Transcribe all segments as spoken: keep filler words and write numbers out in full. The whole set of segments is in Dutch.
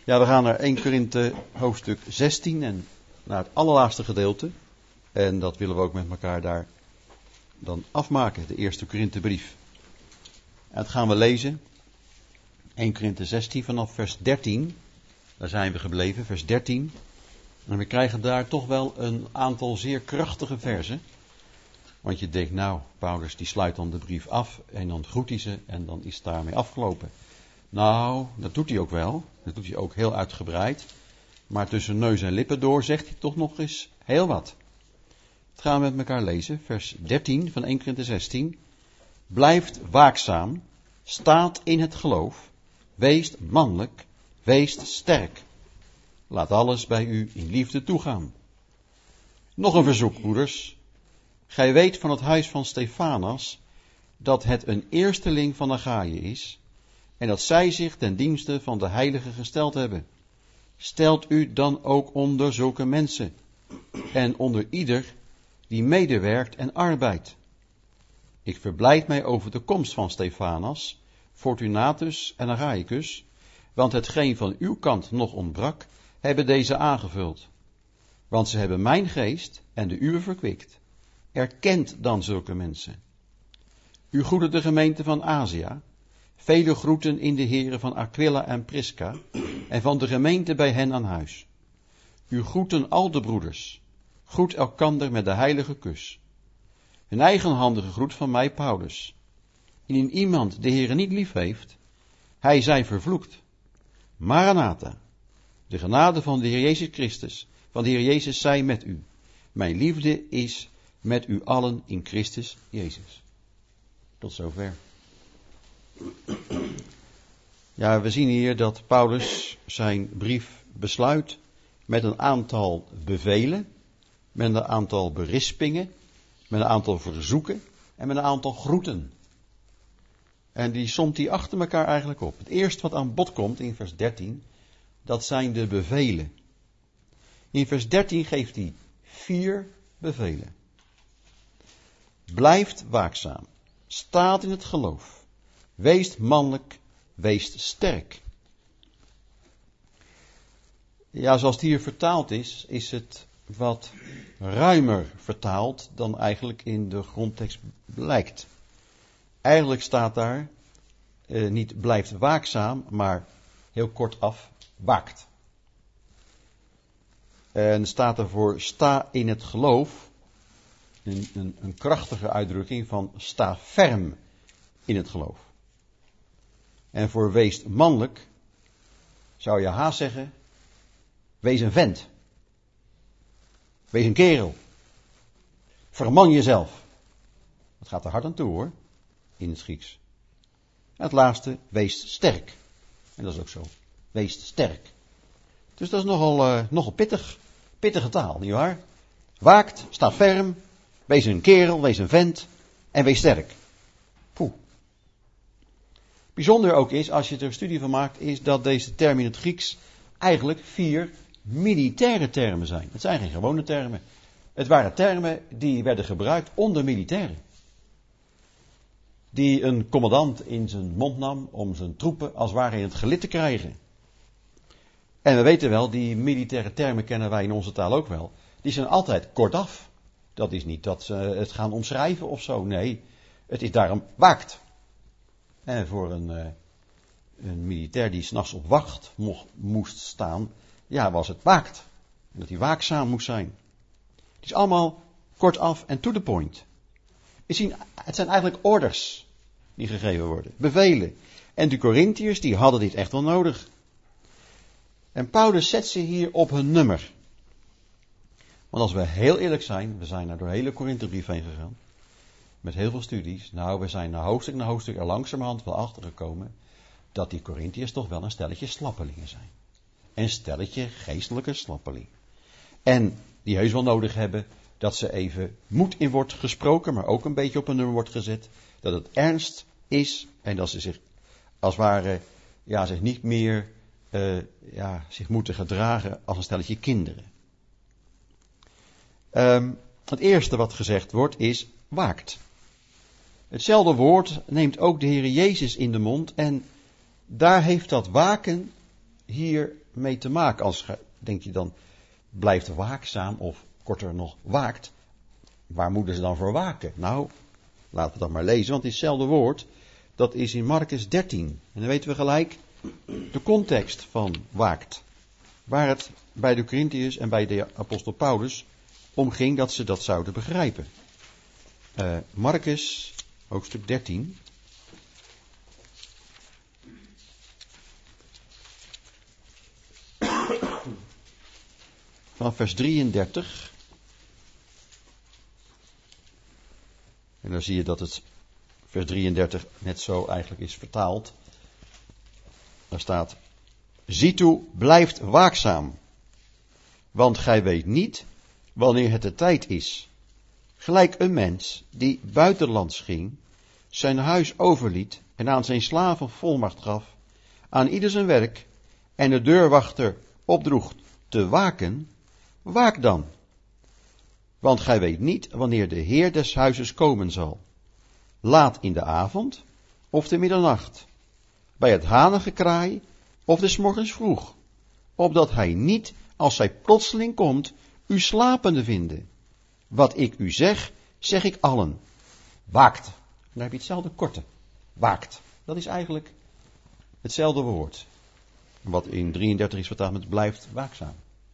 Ja, we gaan naar Eerste Korinthe hoofdstuk zestien en naar het allerlaatste gedeelte. En dat willen we ook met elkaar daar dan afmaken, de Eerste Korinthebrief. En dat gaan we lezen. Eerste Korinthe zestien vanaf vers dertien. Daar zijn we gebleven, vers dertien. En we krijgen daar toch wel een aantal zeer krachtige versen. Want je denkt, nou, Paulus die sluit dan de brief af en dan groet hij ze en dan is het daarmee afgelopen. Nou, dat doet hij ook wel. Dat doet hij ook heel uitgebreid. Maar tussen neus en lippen door zegt hij toch nog eens heel wat. Dat gaan we met elkaar lezen. Vers dertien van Eerste Korinthe zestien. Blijft waakzaam, staat in het geloof, weest mannelijk, weest sterk. Laat alles bij u in liefde toegaan. Nog een verzoek, broeders. Gij weet van het huis van Stefanas dat het een eersteling van Achaïe is en dat zij zich ten dienste van de heiligen gesteld hebben. Stelt u dan ook onder zulke mensen en onder ieder die medewerkt en arbeidt. Ik verblijd mij over de komst van Stefanas, Fortunatus en Achaicus, want hetgeen van uw kant nog ontbrak, hebben deze aangevuld. Want ze hebben mijn geest en de uwe verkwikt. Erkent dan zulke mensen. U groet de gemeente van Azië, vele groeten in de heren van Aquila en Prisca, en van de gemeente bij hen aan huis. U groeten al de broeders, groet elkander met de heilige kus. Een eigenhandige groet van mij, Paulus. Indien iemand de Heere niet lief heeft, hij zij vervloekt. Maranatha, de genade van de Heer Jezus Christus, van de Heer Jezus zij met u. Mijn liefde is met u allen in Christus Jezus. Tot zover. Ja, we zien hier dat Paulus zijn brief besluit met een aantal bevelen, met een aantal berispingen, met een aantal verzoeken en met een aantal groeten. En die somt hij achter elkaar eigenlijk op. Het eerste wat aan bod komt in vers dertien, dat zijn de bevelen. In vers dertien geeft hij vier bevelen. Blijft waakzaam, staat in het geloof, weest mannelijk, weest sterk. Ja, zoals het hier vertaald is, is het wat ruimer vertaald dan eigenlijk in de grondtekst blijkt. Eigenlijk staat daar eh, niet blijft waakzaam, maar heel kortaf waakt. En staat er voor sta in het geloof, een, een, een krachtige uitdrukking van sta ferm in het geloof. En voor wees mannelijk zou je haast zeggen, wees een vent. Wees een kerel. Verman jezelf. Dat gaat er hard aan toe hoor, in het Grieks. En het laatste, wees sterk. En dat is ook zo. Wees sterk. Dus dat is nogal, uh, nogal pittig. Pittige taal, nietwaar? Waakt, sta ferm, wees een kerel, wees een vent en wees sterk. Poeh. Bijzonder ook is, als je er een studie van maakt, is dat deze termen in het Grieks eigenlijk vier militaire termen zijn. Het zijn geen gewone termen. Het waren termen die werden gebruikt onder militairen. Die een commandant in zijn mond nam om zijn troepen als het ware in het gelid te krijgen. En we weten wel, die militaire termen kennen wij in onze taal ook wel. Die zijn altijd kortaf. Dat is niet dat ze het gaan omschrijven of zo. Nee, het is daarom waakt. En voor een, uh, een militair die 's nachts op wacht mocht, moest staan, ja, was het waakt. En dat hij waakzaam moest zijn. Het is allemaal kortaf en to the point. We zien, het zijn eigenlijk orders die gegeven worden. Bevelen. En de Korintiërs die hadden dit echt wel nodig. En Paulus zet ze hier op hun nummer. Want als we heel eerlijk zijn, we zijn er door de hele Korinthebrief heen gegaan. Met heel veel studies. Nou, we zijn na hoofdstuk na hoofdstuk er langzamerhand wel achtergekomen dat die Korintiërs toch wel een stelletje slappelingen zijn. Een stelletje geestelijke slappelingen. En die heus wel nodig hebben dat ze even moed in wordt gesproken, maar ook een beetje op een nummer wordt gezet. Dat het ernst is en dat ze zich als het ware ja, zich niet meer uh, ja, zich moeten gedragen als een stelletje kinderen. Um, het eerste wat gezegd wordt is waakt. Hetzelfde woord neemt ook de Heer Jezus in de mond en daar heeft dat waken hier mee te maken? Als denk je dan, blijft waakzaam of korter nog waakt. Waar moeten ze dan voor waken? Nou, laten we dat maar lezen, want ditzelfde woord, dat is in Marcus dertien. En dan weten we gelijk de context van waakt. Waar het bij de Corinthiërs en bij de apostel Paulus om ging dat ze dat zouden begrijpen. Uh, Marcus, hoofdstuk dertien. Vanaf vers drieëndertig. En dan zie je dat het vers drieëndertig net zo eigenlijk is vertaald. Daar staat: zie toe, blijft waakzaam, want gij weet niet wanneer het de tijd is. Gelijk een mens die buitenlands ging, zijn huis overliet en aan zijn slaven volmacht gaf, aan ieder zijn werk, en de deurwachter opdroeg te waken, waak dan. Want gij weet niet wanneer de Heer des huizes komen zal. Laat in de avond of te middernacht, bij het hanengekraai of des morgens vroeg, opdat hij niet, als hij plotseling komt, u slapende vinden. Wat ik u zeg, zeg ik allen. Waakt. En dan heb je hetzelfde korte. Waakt. Dat is eigenlijk hetzelfde woord. Wat in drieëndertig is vertaald met blijft waakzaam.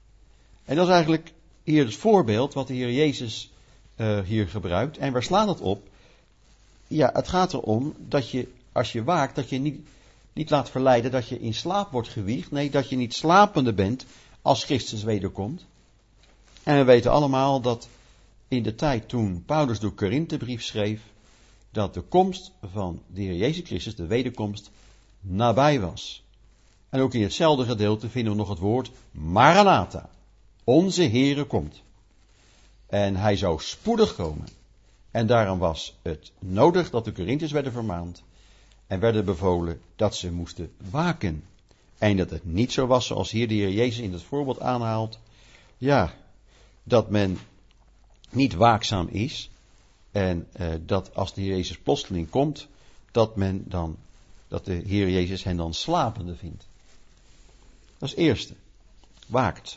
En dat is eigenlijk hier het voorbeeld wat de Heer Jezus uh, hier gebruikt. En waar slaat het op? Ja, het gaat erom dat je, als je waakt, dat je niet, niet laat verleiden dat je in slaap wordt gewiegd. Nee, dat je niet slapende bent als Christus wederkomt. En we weten allemaal dat in de tijd toen Paulus de Korinthebrief schreef, dat de komst van de Heer Jezus Christus, de wederkomst, nabij was. En ook in hetzelfde gedeelte vinden we nog het woord Maranatha. Onze Heere komt. En hij zou spoedig komen. En daarom was het nodig dat de Korinthiërs werden vermaand en werden bevolen dat ze moesten waken. En dat het niet zo was zoals hier de Heer Jezus in het voorbeeld aanhaalt. Ja, dat men niet waakzaam is. En uh, dat als de Heer Jezus plotseling komt, dat men dan, dat de Heer Jezus hen dan slapende vindt. Dat is het eerste. Waakt.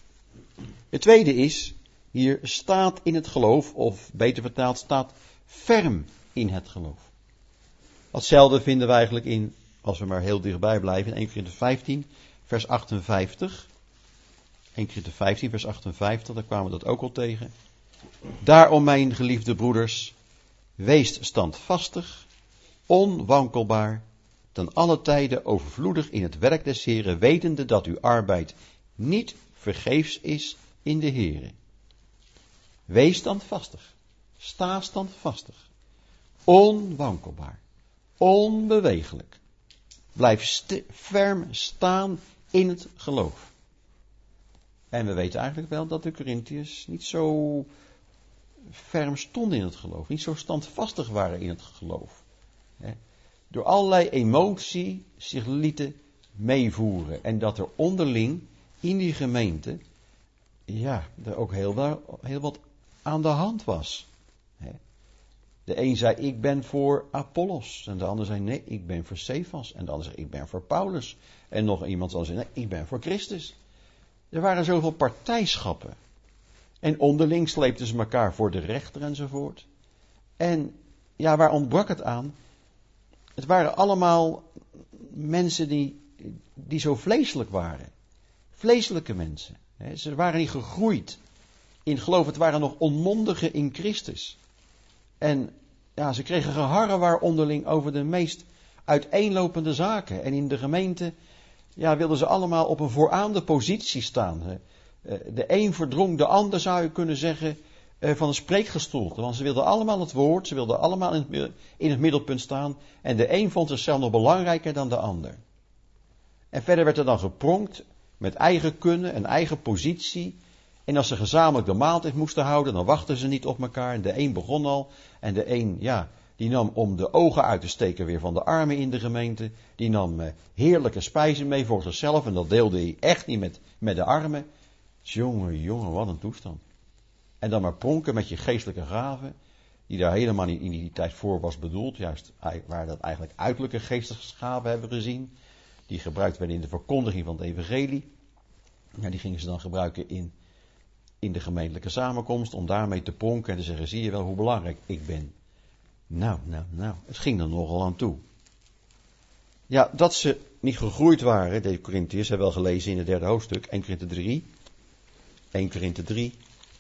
Het tweede is, hier staat in het geloof, of beter vertaald, staat ferm in het geloof. Datzelfde vinden we eigenlijk in, als we maar heel dichtbij blijven, in Eerste Korinthe vijftien, vers achtenvijftig. Eerste Korinthe vijftien, vers achtenvijftig, daar kwamen we dat ook al tegen. Daarom, mijn geliefde broeders, wees standvastig, onwankelbaar, ten alle tijden overvloedig in het werk des Heren, wetende dat uw arbeid niet vergeefs is in de Here. Wees standvastig, sta standvastig, onwankelbaar, onbewegelijk. Blijf st- ferm staan in het geloof. En we weten eigenlijk wel dat de Korinthiërs niet zo ferm stonden in het geloof, niet zo standvastig waren in het geloof. He. Door allerlei emotie zich lieten meevoeren. En dat er onderling in die gemeente, ja, er ook heel, wel, heel wat aan de hand was. He. De een zei, ik ben voor Apollos. En de ander zei, nee, ik ben voor Cephas. En de ander zei, ik ben voor Paulus. En nog iemand zal zeggen, nee, ik ben voor Christus. Er waren zoveel partijschappen. En onderling sleepten ze elkaar voor de rechter enzovoort. En ja, waar ontbrak het aan? Het waren allemaal mensen die, die zo vleeselijk waren. Vleeselijke mensen. Ze waren niet gegroeid in geloof. Het waren nog onmondigen in Christus. En ja, ze kregen geharrewar onderling over de meest uiteenlopende zaken. En in de gemeente ja, wilden ze allemaal op een vooraande positie staan. De een verdrong de ander, zou je kunnen zeggen, van een spreekgestoelte. Want ze wilden allemaal het woord, ze wilden allemaal in het middelpunt staan. En de een vond zichzelf nog belangrijker dan de ander. En verder werd er dan gepronkt met eigen kunnen en eigen positie. En als ze gezamenlijk de maaltijd moesten houden, dan wachten ze niet op elkaar. En de een begon al. En de een, ja, die nam om de ogen uit te steken weer van de armen in de gemeente. Die nam eh, heerlijke spijzen mee voor zichzelf. En dat deelde hij echt niet met, met de armen. Jongen, jongen, wat een toestand. En dan maar pronken met je geestelijke gaven. Die daar helemaal niet in die tijd voor was bedoeld. Juist waar dat eigenlijk uiterlijke geestelijke gaven hebben gezien. die gebruikt werden in de verkondiging van het evangelie. Ja, die gingen ze dan gebruiken in, in de gemeentelijke samenkomst om daarmee te pronken en te zeggen, zie je wel hoe belangrijk ik ben. Nou, nou, nou, het ging er nogal aan toe. Ja, dat ze niet gegroeid waren, de Korintiërs, hebben we wel gelezen in het derde hoofdstuk, Eerste Korinthe drie. Eerste Korinthe drie.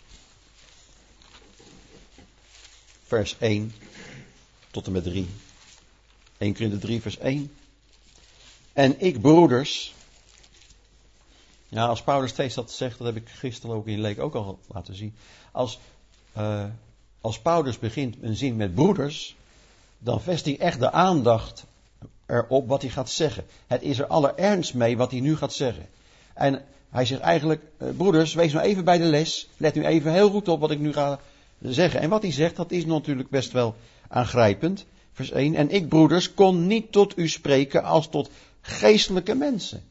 Vers één tot en met drie. Eerste Korinthe drie, vers één. En ik, broeders. Ja, als Paulus steeds dat zegt, dat heb ik gisteren ook in Leek ook al laten zien. Als, uh, als Paulus begint een zin met broeders, dan vestigt hij echt de aandacht erop wat hij gaat zeggen. Het is er allerernst mee wat hij nu gaat zeggen. En hij zegt eigenlijk, uh, broeders, wees nou even bij de les. Let nu even heel goed op wat ik nu ga zeggen. En wat hij zegt, dat is natuurlijk best wel aangrijpend. Vers één. En ik, broeders, kon niet tot u spreken als tot geestelijke mensen.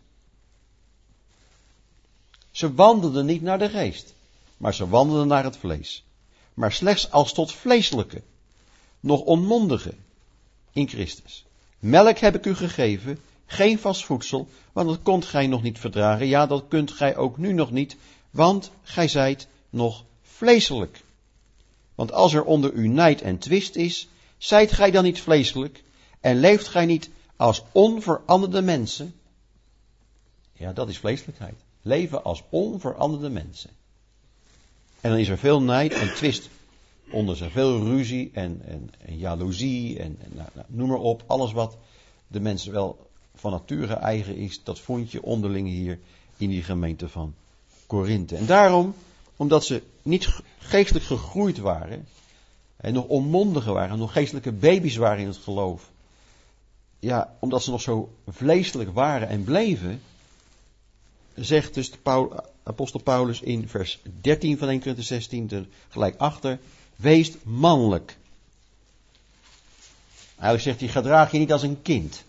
Ze wandelden niet naar de geest, maar ze wandelden naar het vlees. Maar slechts als tot vleeselijke, nog onmondige in Christus. Melk heb ik u gegeven, geen vast voedsel, want dat kondt gij nog niet verdragen. Ja, dat kunt gij ook nu nog niet, want gij zijt nog vleeselijk. Want als er onder u nijd en twist is, zijt gij dan niet vleeselijk en leeft gij niet als onveranderde mensen? Ja, dat is vleeselijkheid. Leven als onveranderde mensen. En dan is er veel nijd en twist onder ze. Veel ruzie en, en, en jaloezie en, en nou, nou, noem maar op. Alles wat de mensen wel van nature eigen is, dat vond je onderling hier in die gemeente van Korinthe. En daarom, omdat ze niet geestelijk gegroeid waren, en nog onmondigen waren, nog geestelijke baby's waren in het geloof. Ja, omdat ze nog zo vleeselijk waren en bleven, zegt dus de Paul, apostel Paulus in vers dertien van Eerste Korinthe zestien, er gelijk achter, wees mannelijk. Eigenlijk zegt hij, gedraag je niet als een kind.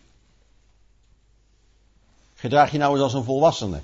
Gedraag je nou eens als een volwassene.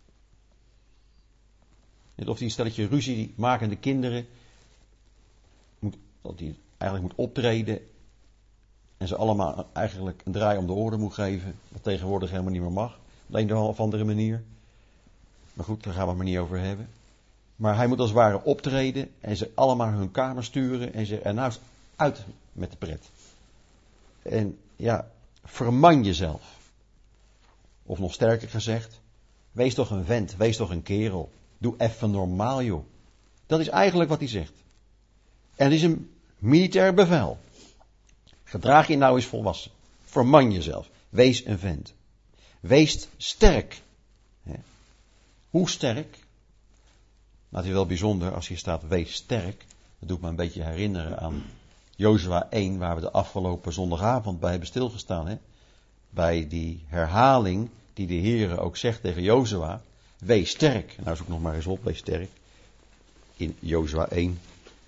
Net of die stelletje ruzie makende kinderen, moet, dat die eigenlijk moet optreden en ze allemaal eigenlijk een draai om de oren moet geven, wat tegenwoordig helemaal niet meer mag, op een of andere manier. Maar goed, daar gaan we het maar niet over hebben. Maar hij moet als het ware optreden en ze allemaal hun kamer sturen en zeggen, en nou is uit met de pret. En ja, verman jezelf. Of nog sterker gezegd, wees toch een vent, wees toch een kerel. Doe even normaal, joh. Dat is eigenlijk wat hij zegt. En het is een militair bevel. Gedraag je nou eens volwassen. Verman jezelf. Wees een vent. Wees sterk. Hoe sterk? Nou, het is wel bijzonder als hier staat wees sterk. Dat doet me een beetje herinneren aan Jozua één, waar we de afgelopen zondagavond bij hebben stilgestaan. Hè? Bij die herhaling die de Heere ook zegt tegen Jozua. Wees sterk. Nou, zoek nog maar eens op, wees sterk. In Jozua één.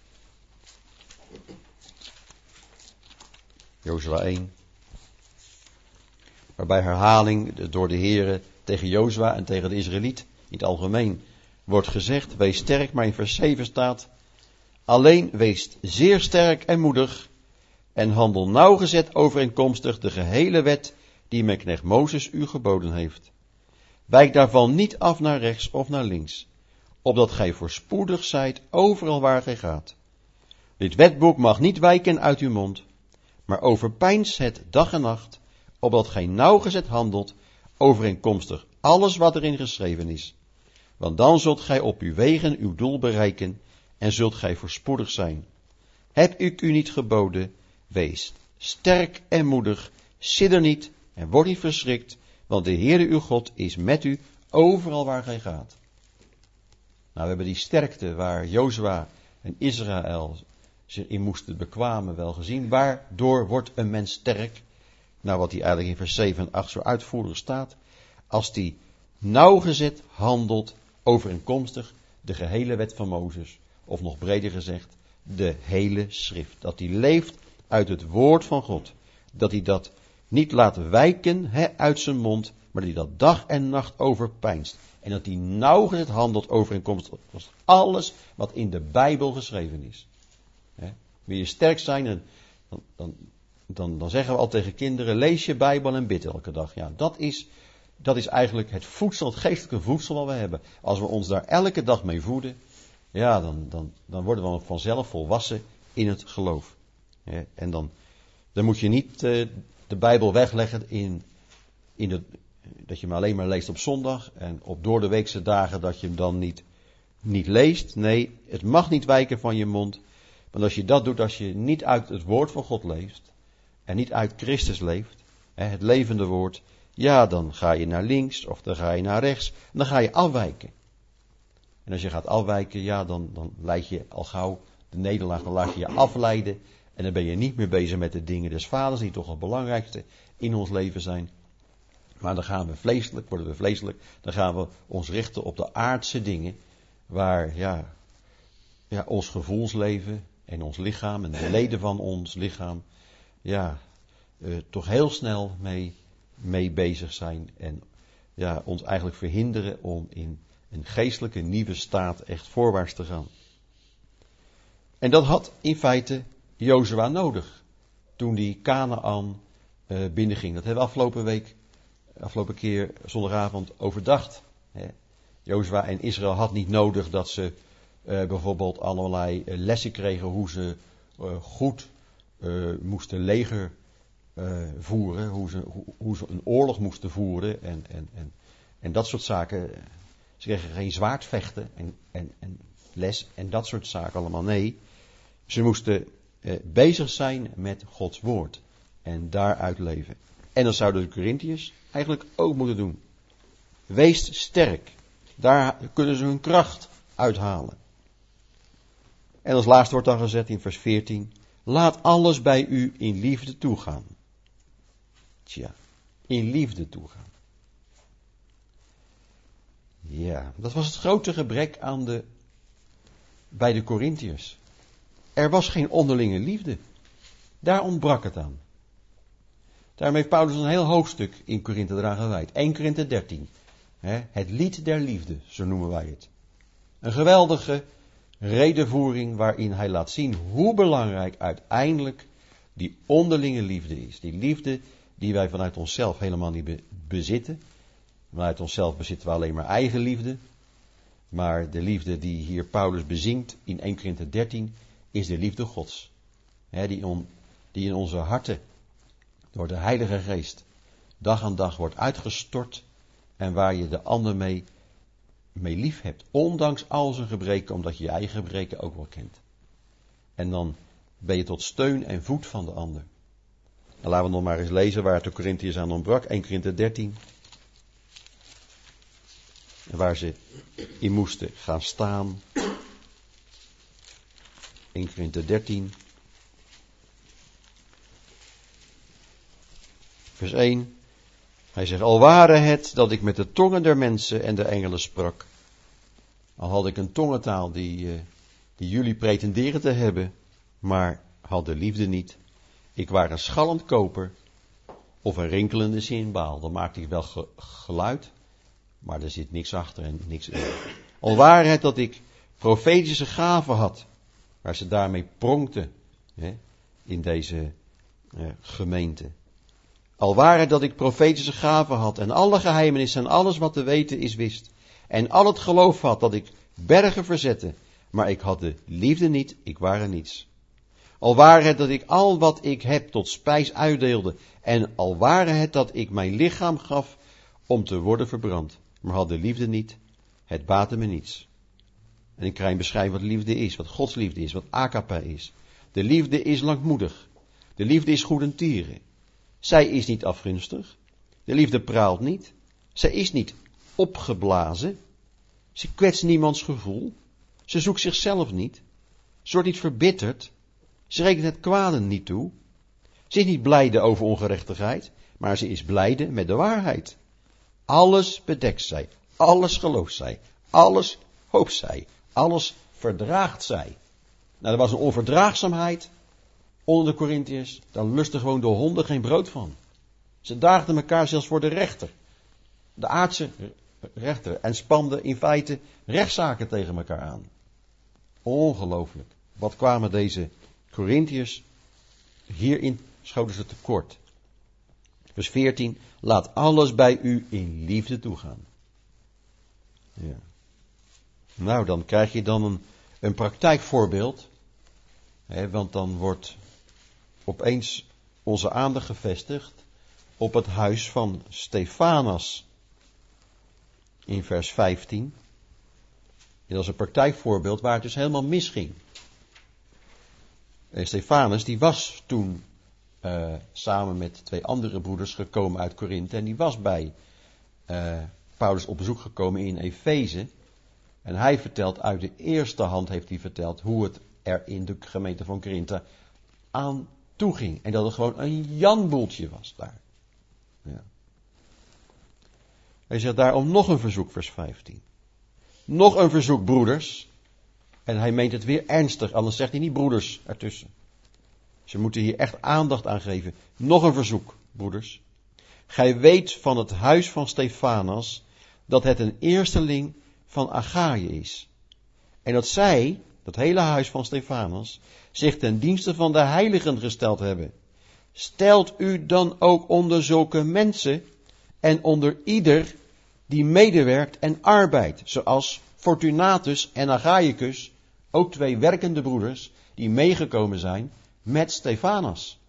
Jozua één. Waarbij herhaling door de Heere tegen Jozua en tegen de Israëliet in het algemeen wordt gezegd, wees sterk, maar in vers zeven staat, alleen wees zeer sterk en moedig en handel nauwgezet overeenkomstig de gehele wet die mijn knecht Mozes u geboden heeft. Wijk daarvan niet af naar rechts of naar links, opdat gij voorspoedig zijt overal waar gij gaat. Dit wetboek mag niet wijken uit uw mond, maar overpeins het dag en nacht, opdat gij nauwgezet handelt overeenkomstig alles wat erin geschreven is. Want dan zult gij op uw wegen uw doel bereiken en zult gij voorspoedig zijn. Heb ik u niet geboden, wees sterk en moedig, sidder niet en word niet verschrikt, want de Heere uw God is met u overal waar gij gaat. Nou, we hebben die sterkte waar Jozua en Israël zich in moesten bekwamen wel gezien. Waardoor wordt een mens sterk? Nou, wat hij eigenlijk in vers zeven en acht zo uitvoerig staat. Als die nauwgezet handelt overeenkomstig de gehele wet van Mozes. Of nog breder gezegd, de hele schrift. Dat hij leeft uit het woord van God. Dat hij dat niet laat wijken he, uit zijn mond, maar dat hij dat dag en nacht overpeinst. En dat hij nauwgezet handelt overeenkomstig alles wat in de Bijbel geschreven is. He, wil je sterk zijn, dan, dan, dan, dan zeggen we al tegen kinderen, lees je Bijbel en bid elke dag. Ja, dat is dat is eigenlijk het voedsel, het geestelijke voedsel wat we hebben. Als we ons daar elke dag mee voeden, ja, dan, dan, dan worden we vanzelf volwassen in het geloof. Ja, en dan, dan moet je niet uh, de Bijbel wegleggen in, in de, dat je hem alleen maar leest op zondag en op doordeweekse dagen dat je hem dan niet, niet leest. Nee, het mag niet wijken van je mond. Want als je dat doet, als je niet uit het woord van God leeft en niet uit Christus leeft, hè, het levende woord, ja, dan ga je naar links of dan ga je naar rechts en dan ga je afwijken. En als je gaat afwijken, ja, dan, dan leid je al gauw de nederlaag, dan laat je je afleiden en dan ben je niet meer bezig met de dingen des vaders, die toch het belangrijkste in ons leven zijn. Maar dan gaan we vleeselijk, worden we vleeselijk, dan gaan we ons richten op de aardse dingen, waar, ja, ja ons gevoelsleven en ons lichaam en de leden van ons lichaam, ja, uh, toch heel snel mee, mee bezig zijn en ja, ons eigenlijk verhinderen om in een geestelijke nieuwe staat echt voorwaarts te gaan. En dat had in feite Jozua nodig, toen die Kanaan uh, binnenging. Dat hebben we afgelopen week, afgelopen keer zondagavond overdacht. Hè. Jozua en Israël had niet nodig dat ze uh, bijvoorbeeld allerlei uh, lessen kregen hoe ze uh, goed uh, moesten leger uh, voeren, hoe ze, hoe, hoe ze een oorlog moesten voeren en, en, en, en dat soort zaken. Ze kregen geen zwaardvechten en, en, en les en dat soort zaken allemaal. Nee, ze moesten uh, bezig zijn met Gods woord en daaruit leven. En dat zouden de Korintiërs eigenlijk ook moeten doen. Wees sterk. Daar kunnen ze hun kracht uithalen. En als laatste wordt dan gezet in vers veertien. Laat alles bij u in liefde toegaan. Tja, in liefde toegaan. Ja, dat was het grote gebrek aan de, bij de Korintiërs. Er was geen onderlinge liefde. Daar ontbrak het aan. Daarom heeft Paulus een heel hoofdstuk in Korinthe eraan gewijd. eerste Korinthe dertien. Hè, het lied der liefde, zo noemen wij het. Een geweldige redevoering waarin hij laat zien hoe belangrijk uiteindelijk die onderlinge liefde is. Die liefde die wij vanuit onszelf helemaal niet be- bezitten. Vanuit onszelf bezitten we alleen maar eigen liefde. Maar de liefde die hier Paulus bezingt in eerste Korinthe dertien is de liefde Gods. Hè, die, on, die in onze harten door de Heilige Geest dag aan dag wordt uitgestort en waar je de ander mee, mee lief hebt. Ondanks al zijn gebreken, omdat je je eigen gebreken ook wel kent. En dan ben je tot steun en voet van de ander. En laten we nog maar eens lezen waar het de Korintiërs aan ontbrak. eerste Korinthe dertien. En waar ze in moesten gaan staan. eerste Korinthe dertien. Vers één. Hij zegt, al ware het dat ik met de tongen der mensen en der engelen sprak. Al had ik een tongentaal die, uh, die jullie pretenderen te hebben, maar had de liefde niet. Ik was een schallend koper of een rinkelende cymbaal. Dan maakte ik wel ge- geluid, maar er zit niks achter en niks in. Al ware het dat ik profetische gaven had, waar ze daarmee pronkten, hè, in deze uh, gemeente. Al ware het dat ik profetische gaven had en alle geheimenissen en alles wat te weten is wist. En al het geloof had dat ik bergen verzette, maar ik had de liefde niet, ik ware niets. Al ware het dat ik al wat ik heb tot spijs uitdeelde en al ware het dat ik mijn lichaam gaf om te worden verbrand, maar had de liefde niet, het baatte me niets. En ik krijg een beschrijving wat liefde is, wat Gods liefde is, wat agape is. De liefde is langmoedig. De liefde is goedertieren. Zij is niet afgunstig. De liefde praalt niet. Zij is niet opgeblazen. Ze kwetst niemands gevoel. Ze zoekt zichzelf niet. Ze wordt niet verbitterd. Ze rekent het kwade niet toe. Ze is niet blijde over ongerechtigheid, maar ze is blijde met de waarheid. Alles bedekt zij. Alles gelooft zij. Alles hoopt zij. Alles verdraagt zij. Nou, er was een onverdraagzaamheid onder de Korintiërs. Daar lusten gewoon de honden geen brood van. Ze daagden elkaar zelfs voor de rechter. De aardse rechter. En spanden in feite rechtszaken tegen elkaar aan. Ongelooflijk. Wat kwamen deze Korintiërs hierin, schoten ze tekort. Vers veertien, laat alles bij u in liefde toegaan. Ja. Nou, dan krijg je dan een, een praktijkvoorbeeld. Hè, want dan wordt opeens onze aandacht gevestigd op het huis van Stefanas. In vers vijftien. Dat is een praktijkvoorbeeld waar het dus helemaal misging. En Stefanus die was toen uh, samen met twee andere broeders gekomen uit Korinthe. En die was bij uh, Paulus op bezoek gekomen in Efeze. En hij vertelt uit de eerste hand, heeft hij verteld, hoe het er in de gemeente van Korinthe aan toe ging. En dat het gewoon een janboeltje was daar. Ja. Hij zegt daarom nog een verzoek, vers vijftien. Nog een verzoek, broeders. En hij meent het weer ernstig, anders zegt hij niet broeders ertussen. Ze moeten hier echt aandacht aan geven. Nog een verzoek, broeders. Gij weet van het huis van Stefanas dat het een eersteling van Achaïe is. En dat zij, dat hele huis van Stefanas, zich ten dienste van de heiligen gesteld hebben. Stelt u dan ook onder zulke mensen en onder ieder die medewerkt en arbeidt, zoals Fortunatus en Achaicus, ook twee werkende broeders, die meegekomen zijn met Stefanas.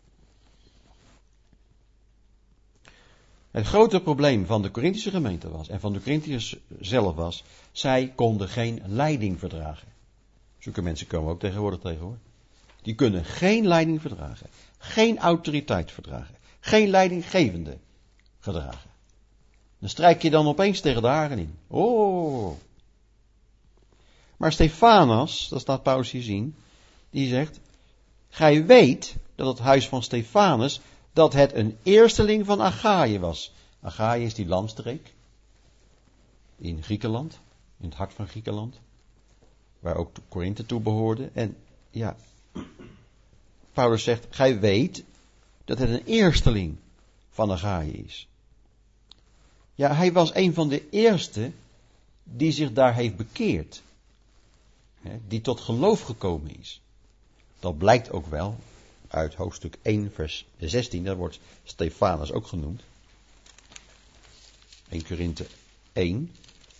Het grote probleem van de Korinthische gemeente was, en van de Korinthiërs zelf was, zij konden geen leiding verdragen. Zulke mensen komen ook tegenwoordig tegen hoor. Die kunnen geen leiding verdragen, geen autoriteit verdragen, geen leidinggevende gedragen. Dan strijk je dan opeens tegen de haren in. Oh. Maar Stefanas, dat staat Paulus hier zien, die zegt, gij weet dat het huis van Stefanus, dat het een eersteling van Achaïe was. Achaïe is die landstreek in Griekenland, in het hart van Griekenland, waar ook Korinthe toe behoorde. En ja, Paulus zegt, gij weet dat het een eersteling van Achaïe is. Ja, hij was een van de eerste die zich daar heeft bekeerd. Hè, die tot geloof gekomen is. Dat blijkt ook wel uit hoofdstuk één vers zestien. Daar wordt Stefanus ook genoemd. eerste Korinthe één.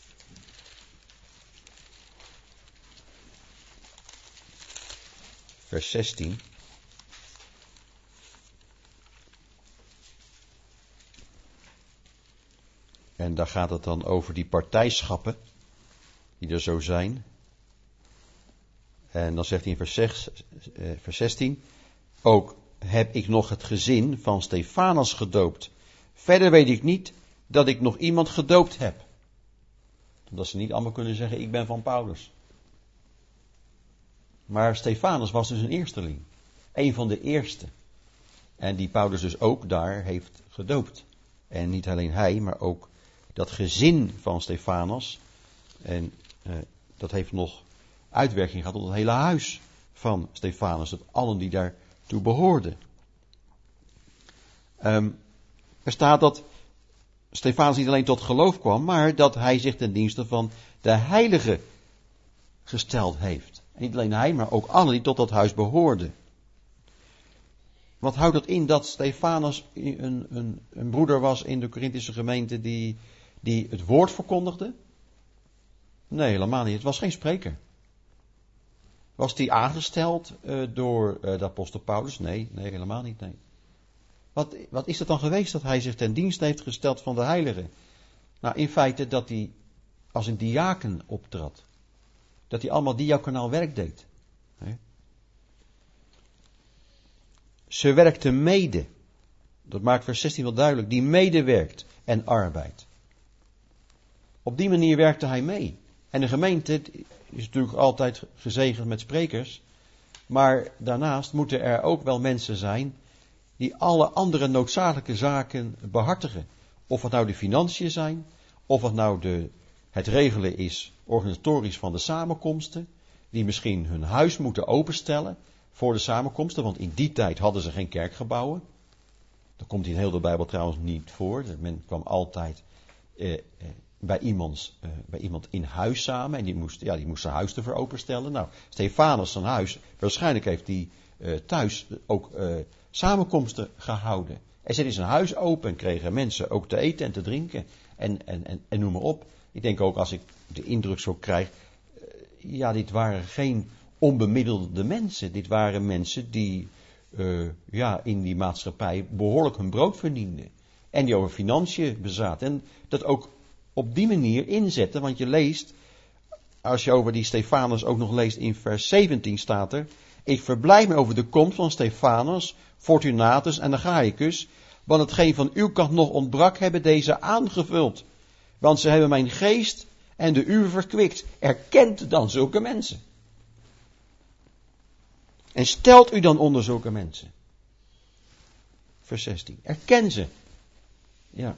Vers zestien. En daar gaat het dan over die partijschappen die er zo zijn. En dan zegt hij in vers, zes, eh, vers zestien, ook heb ik nog het gezin van Stefanas gedoopt. Verder weet ik niet dat ik nog iemand gedoopt heb. Omdat ze niet allemaal kunnen zeggen, ik ben van Paulus. Maar Stefanus was dus een eersteling. Een van de eerste. En die Paulus dus ook daar heeft gedoopt. En niet alleen hij, maar ook dat gezin van Stefanas. En eh, dat heeft nog uitwerking gehad op het hele huis van Stefanus. Dat allen die daartoe behoorden. Um, er staat dat Stefanus niet alleen tot geloof kwam, maar dat hij zich ten dienste van de heiligen gesteld heeft. En niet alleen hij, maar ook allen die tot dat huis behoorden. Wat houdt dat in dat Stefanus een, een, een broeder was in de Korinthische gemeente die, die het woord verkondigde? Nee, helemaal niet. Het was geen spreker. Was die aangesteld uh, door uh, de apostel Paulus? Nee, nee, helemaal niet. Nee. Wat, wat is het dan geweest dat hij zich ten dienste heeft gesteld van de heiligen? Nou, in feite dat hij als een diaken optrad. Dat hij allemaal diaconaal werk deed. He? Ze werkte mede. Dat maakt vers zestien wel duidelijk. Die medewerkt en arbeidt. Op die manier werkte hij mee. En de gemeente is natuurlijk altijd gezegend met sprekers. Maar daarnaast moeten er ook wel mensen zijn die alle andere noodzakelijke zaken behartigen. Of het nou de financiën zijn, of het nou de, het regelen is organisatorisch van de samenkomsten, die misschien hun huis moeten openstellen voor de samenkomsten, want in die tijd hadden ze geen kerkgebouwen. Dat komt in heel de Bijbel trouwens niet voor. Men kwam altijd eh, eh, bij, iemands, eh, bij iemand in huis samen en die moest, ja, die moest zijn huis ervoor openstellen. Nou, Stefanus zijn huis, waarschijnlijk heeft hij eh, thuis ook eh, samenkomsten gehouden. En zette zijn huis open en kregen mensen ook te eten en te drinken. En, en, en, en noem maar op. Ik denk ook als ik de indruk zo krijg. Ja, dit waren geen onbemiddelde mensen. Dit waren mensen die uh, ja, in die maatschappij behoorlijk hun brood verdienden. En die over financiën bezaten. En dat ook op die manier inzetten. Want je leest, als je over die Stefanus ook nog leest in vers zeventien staat er. Ik verblijd me over de komst van Stefanus, Fortunatus en Achaicus. Want hetgeen van uw kant nog ontbrak, hebben deze aangevuld. Want ze hebben mijn geest en de uwe verkwikt. Erkent dan zulke mensen. En stelt u dan onder zulke mensen. Vers zestien. Erken ze. Ja.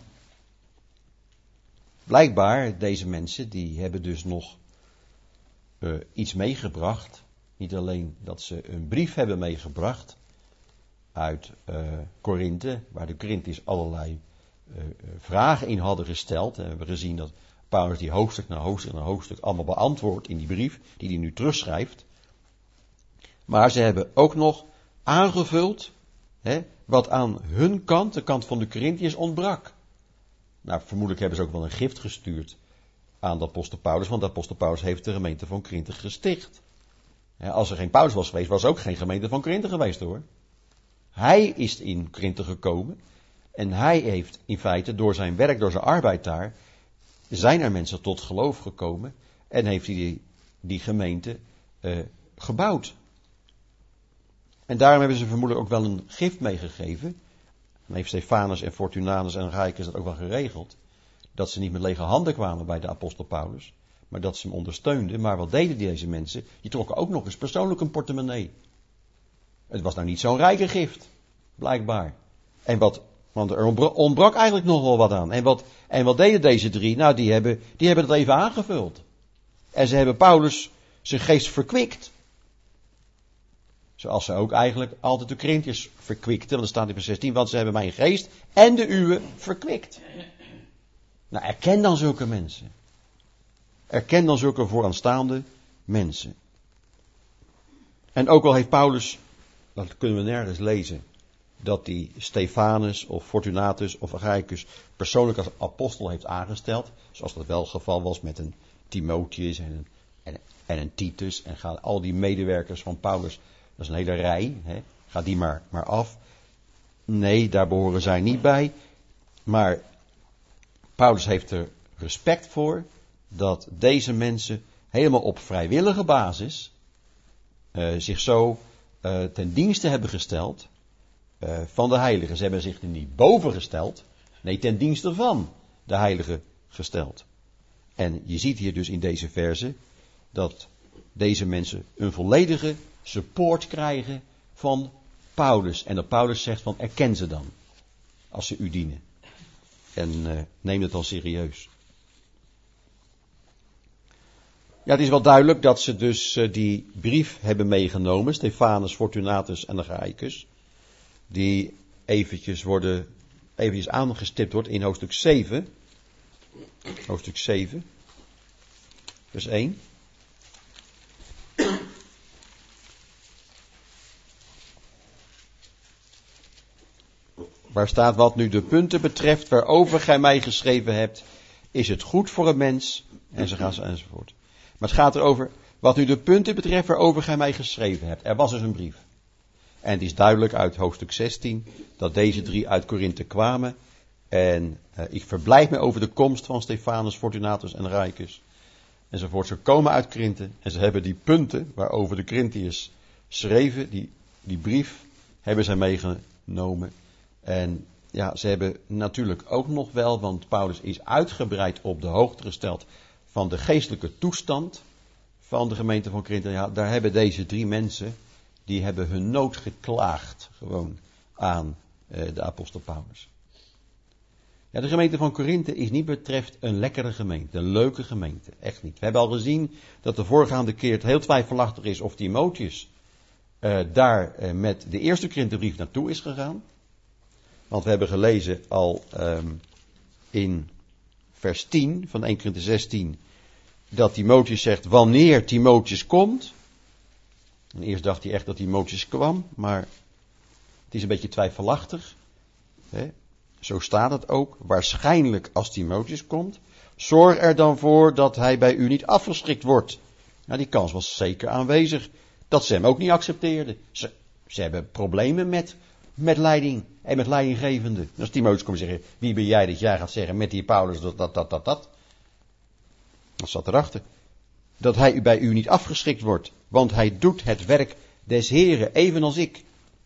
Blijkbaar, deze mensen, die hebben dus nog uh, iets meegebracht. Niet alleen dat ze een brief hebben meegebracht uit uh, Korinthe, waar de Korinthiërs allerlei uh, vragen in hadden gesteld. En we hebben gezien dat Paulus die hoofdstuk na hoofdstuk na hoofdstuk allemaal beantwoordt in die brief die hij nu terugschrijft. Maar ze hebben ook nog aangevuld hè, wat aan hun kant, de kant van de Korinthiërs, ontbrak. Nou, vermoedelijk hebben ze ook wel een gift gestuurd aan de apostel Paulus, want de apostel Paulus heeft de gemeente van Korinthe gesticht. Ja, als er geen Paulus was geweest, was er ook geen gemeente van Korinthe geweest hoor. Hij is in Korinthe gekomen en hij heeft in feite door zijn werk, door zijn arbeid daar, zijn er mensen tot geloof gekomen en heeft hij die, die gemeente uh, gebouwd. En daarom hebben ze vermoedelijk ook wel een gift meegegeven. Dan heeft Stefanus en Fortunanus en Achaicus dat ook wel geregeld. Dat ze niet met lege handen kwamen bij de apostel Paulus. Maar dat ze hem ondersteunden. Maar wat deden deze mensen? Die trokken ook nog eens persoonlijk een portemonnee. Het was nou niet zo'n rijke gift. Blijkbaar. En wat, want er ontbrak eigenlijk nog wel wat aan. En wat, en wat deden deze drie? Nou, die hebben, die hebben het even aangevuld. En ze hebben Paulus zijn geest verkwikt. Zoals ze ook eigenlijk altijd de Korinthiërs verkwikten. Want er staat in vers zestien, want ze hebben mijn geest en de uwe verkwikt. Nou, erken dan zulke mensen. Erken dan zulke vooraanstaande mensen. En ook al heeft Paulus, dat kunnen we nergens lezen, dat die Stefanus of Fortunatus of Achaicus persoonlijk als apostel heeft aangesteld. Zoals dat wel het geval was met een Timotheus en een, en, en een Titus. En gaan al die medewerkers van Paulus, dat is een hele rij, hè, ga die maar, maar af. Nee, daar behoren zij niet bij. Maar Paulus heeft er respect voor dat deze mensen helemaal op vrijwillige basis uh, zich zo uh, ten dienste hebben gesteld uh, van de heiligen. Ze hebben zich er niet boven gesteld, nee, ten dienste van de heiligen gesteld. En je ziet hier dus in deze verse dat deze mensen een volledige support krijgen van Paulus. En dat Paulus zegt van erken ze dan, als ze u dienen. En uh, neem het dan serieus. Ja, het is wel duidelijk dat ze dus uh, die brief hebben meegenomen, Stefanus, Fortunatus en Achaicus, die eventjes worden, eventjes aangestipt wordt in hoofdstuk zeven. Hoofdstuk zeven, vers één. Waar staat, wat nu de punten betreft waarover gij mij geschreven hebt, is het goed voor een mens, en zo gaan ze enzovoort. Maar het gaat erover, wat nu de punten betreft waarover gij mij geschreven hebt. Er was dus een brief. En het is duidelijk uit hoofdstuk zestien dat deze drie uit Korinthe kwamen. En uh, ik verblijd me over de komst van Stefanus, Fortunatus en Achaicus enzovoort. Ze komen uit Korinthe en ze hebben die punten waarover de Korinthiërs schreven, die, die brief, hebben zij meegenomen. En ja, ze hebben natuurlijk ook nog wel, want Paulus is uitgebreid op de hoogte gesteld van de geestelijke toestand van de gemeente van Korinthe. Ja, daar hebben deze drie mensen, die hebben hun nood geklaagd gewoon aan eh, de apostel Paulus. Ja, de gemeente van Korinthe is niet betreft een lekkere gemeente, een leuke gemeente, echt niet. We hebben al gezien dat de voorgaande keer het heel twijfelachtig is of Timotheus eh, daar eh, met de eerste Korinthebrief naartoe is gegaan. Want we hebben gelezen al um, in vers tien van eerste Korinthe zestien dat Timotheus zegt wanneer Timotheus komt. En eerst dacht hij echt dat Timotheus kwam, maar het is een beetje twijfelachtig. Hè, zo staat het ook. Waarschijnlijk als Timotheus komt. Zorg er dan voor dat hij bij u niet afgeschrikt wordt. Nou, die kans was zeker aanwezig. Dat ze hem ook niet accepteerden. Ze, ze hebben problemen met, met leiding en met leidinggevenden. Als Timotheus komt zeggen, wie ben jij dat jij gaat zeggen met die Paulus dat, dat, dat, dat, dat. Dat zat erachter. Dat hij bij u niet afgeschrikt wordt. Want hij doet het werk des Heren, evenals ik.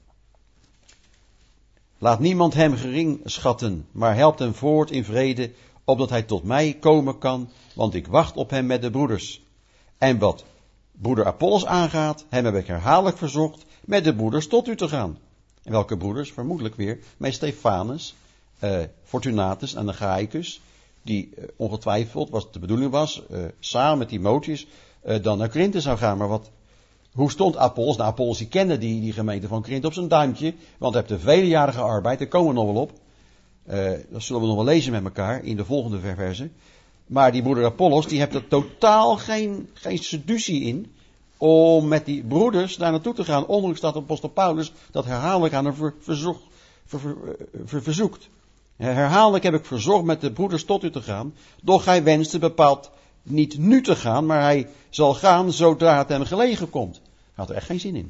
Laat niemand hem gering schatten, maar helpt hem voort in vrede, opdat hij tot mij komen kan, want ik wacht op hem met de broeders. En wat broeder Apollos aangaat, hem heb ik herhaaldelijk verzocht met de broeders tot u te gaan. En welke broeders? Vermoedelijk weer met Stefanus, uh, Fortunatus en Achaicus, die uh, ongetwijfeld, wat de bedoeling was, uh, samen met Timotheus uh, dan naar Korinthe zou gaan. Maar wat, hoe stond Apollos? Nou, Apollos die kende die, die gemeente van Korinthe op zijn duimpje, want hij heeft er vele jaren gearbeid, daar komen we nog wel op. Uh, dat zullen we nog wel lezen met elkaar in de volgende versen. Maar die broeder Apollos, die heeft er totaal geen, geen seducie in om met die broeders daar naartoe te gaan. Ondanks dat apostel Paulus dat herhaaldelijk aan hem ver, verzoek, ver, ver, ver, verzoekt. Herhaaldelijk heb ik verzocht met de broeders tot u te gaan. Doch hij wenste bepaald niet nu te gaan, maar hij zal gaan zodra het hem gelegen komt. Hij had er echt geen zin in.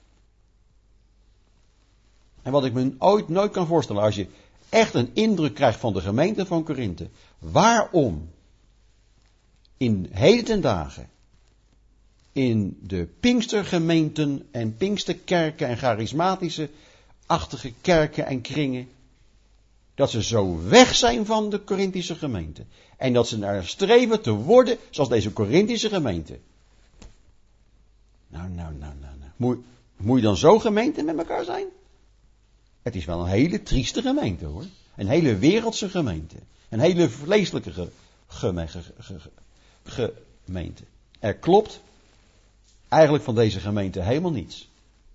En wat ik me ooit nooit kan voorstellen, als je echt een indruk krijgt van de gemeente van Korinthe. Waarom in heden ten dagen in de Pinkstergemeenten en Pinksterkerken en charismatische-achtige kerken en kringen, dat ze zo weg zijn van de Korinthische gemeente. En dat ze naar streven te worden zoals deze Korinthische gemeente. Nou, nou, nou, nou, nou. Moet, moet je dan zo gemeente met elkaar zijn? Het is wel een hele trieste gemeente, hoor. Een hele wereldse gemeente. Een hele vleeselijke ge, ge, ge, ge, ge, gemeente. Er klopt eigenlijk van deze gemeente helemaal niets.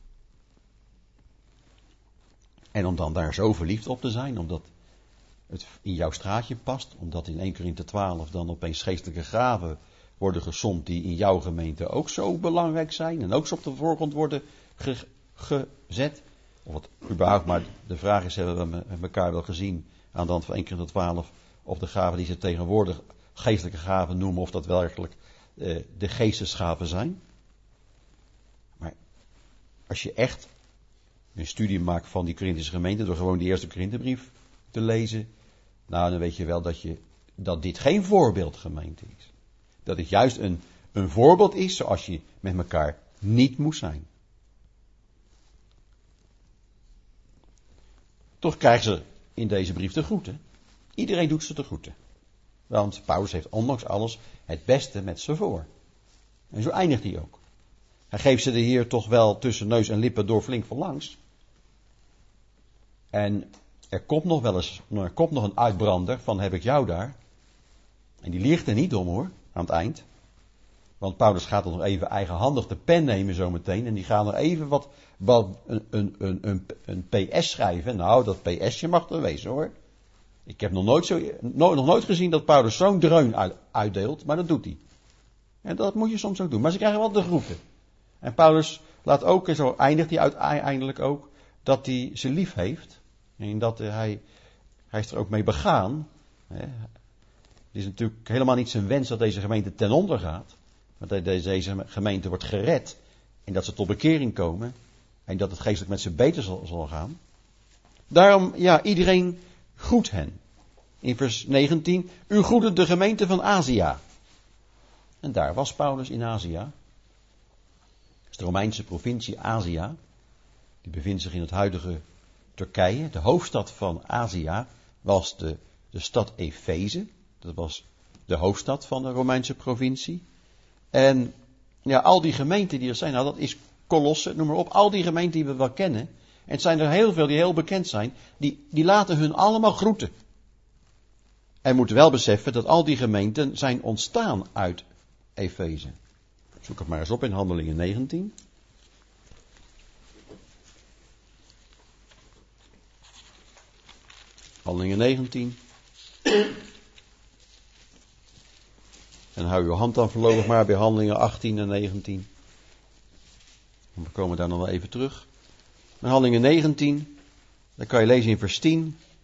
En om dan daar zo verliefd op te zijn, omdat het in jouw straatje past, omdat in Eerste Korinthe twaalf dan opeens geestelijke gaven worden gesomd die in jouw gemeente ook zo belangrijk zijn en ook zo op de voorgrond worden ge, gezet. Of het überhaupt maar de vraag is, hebben we met elkaar wel gezien aan de hand van Eerste Korinthe twaalf, of de gaven die ze tegenwoordig geestelijke gaven noemen, of dat werkelijk eh, de geestesgaven zijn. Maar als je echt een studie maakt van die Korinthische gemeente, door gewoon die eerste Korinthebrief te lezen, nou dan weet je wel dat, je, dat dit geen voorbeeldgemeente is. Dat het juist een, een voorbeeld is zoals je met elkaar niet moet zijn. Toch krijgen ze in deze brief de groeten. Iedereen doet ze de groeten. Want Paulus heeft ondanks alles het beste met ze voor. En zo eindigt hij ook. Hij geeft ze de Heer toch wel tussen neus en lippen door flink van langs. En er komt nog wel eens, er komt nog een uitbrander van heb ik jou daar. En die ligt er niet om hoor, aan het eind. Want Paulus gaat er nog even eigenhandig de pen nemen zometeen. En die gaat nog even wat, wat een, een, een, een, een P S schrijven. Nou, dat P S'je mag er wezen hoor. Ik heb nog nooit, zo, no, nog nooit gezien dat Paulus zo'n dreun uit, uitdeelt, maar dat doet hij. En dat moet je soms ook doen. Maar ze krijgen wel de groeten. En Paulus laat ook, en zo eindigt hij uiteindelijk ook, dat hij ze lief heeft. En dat hij, hij is er ook mee begaan. Hè. Het is natuurlijk helemaal niet zijn wens dat deze gemeente ten onder gaat. Maar dat deze gemeente wordt gered. En dat ze tot bekering komen. En dat het geestelijk met ze beter zal, zal gaan. Daarom, ja, iedereen groet hen. In vers negentien. U groet de gemeente van Azië. En daar was Paulus in Azië. Dat is de Romeinse provincie Azië. Die bevindt zich in het huidige Turkije. De hoofdstad van Azië was de, de stad Efeze. Dat was de hoofdstad van de Romeinse provincie. En ja, al die gemeenten die er zijn, nou dat is Colosse, noem maar op. Al die gemeenten die we wel kennen. En het zijn er heel veel die heel bekend zijn. Die, die laten hun allemaal groeten. En moeten wel beseffen dat al die gemeenten zijn ontstaan uit Efeze. Zoek het maar eens op in Handelingen negentien. Handelingen negentien. En hou uw hand dan voorlopig maar bij Handelingen achttien en negentien. We komen daar nog wel even terug. In Handelingen negentien, dan kan je lezen in vers tien.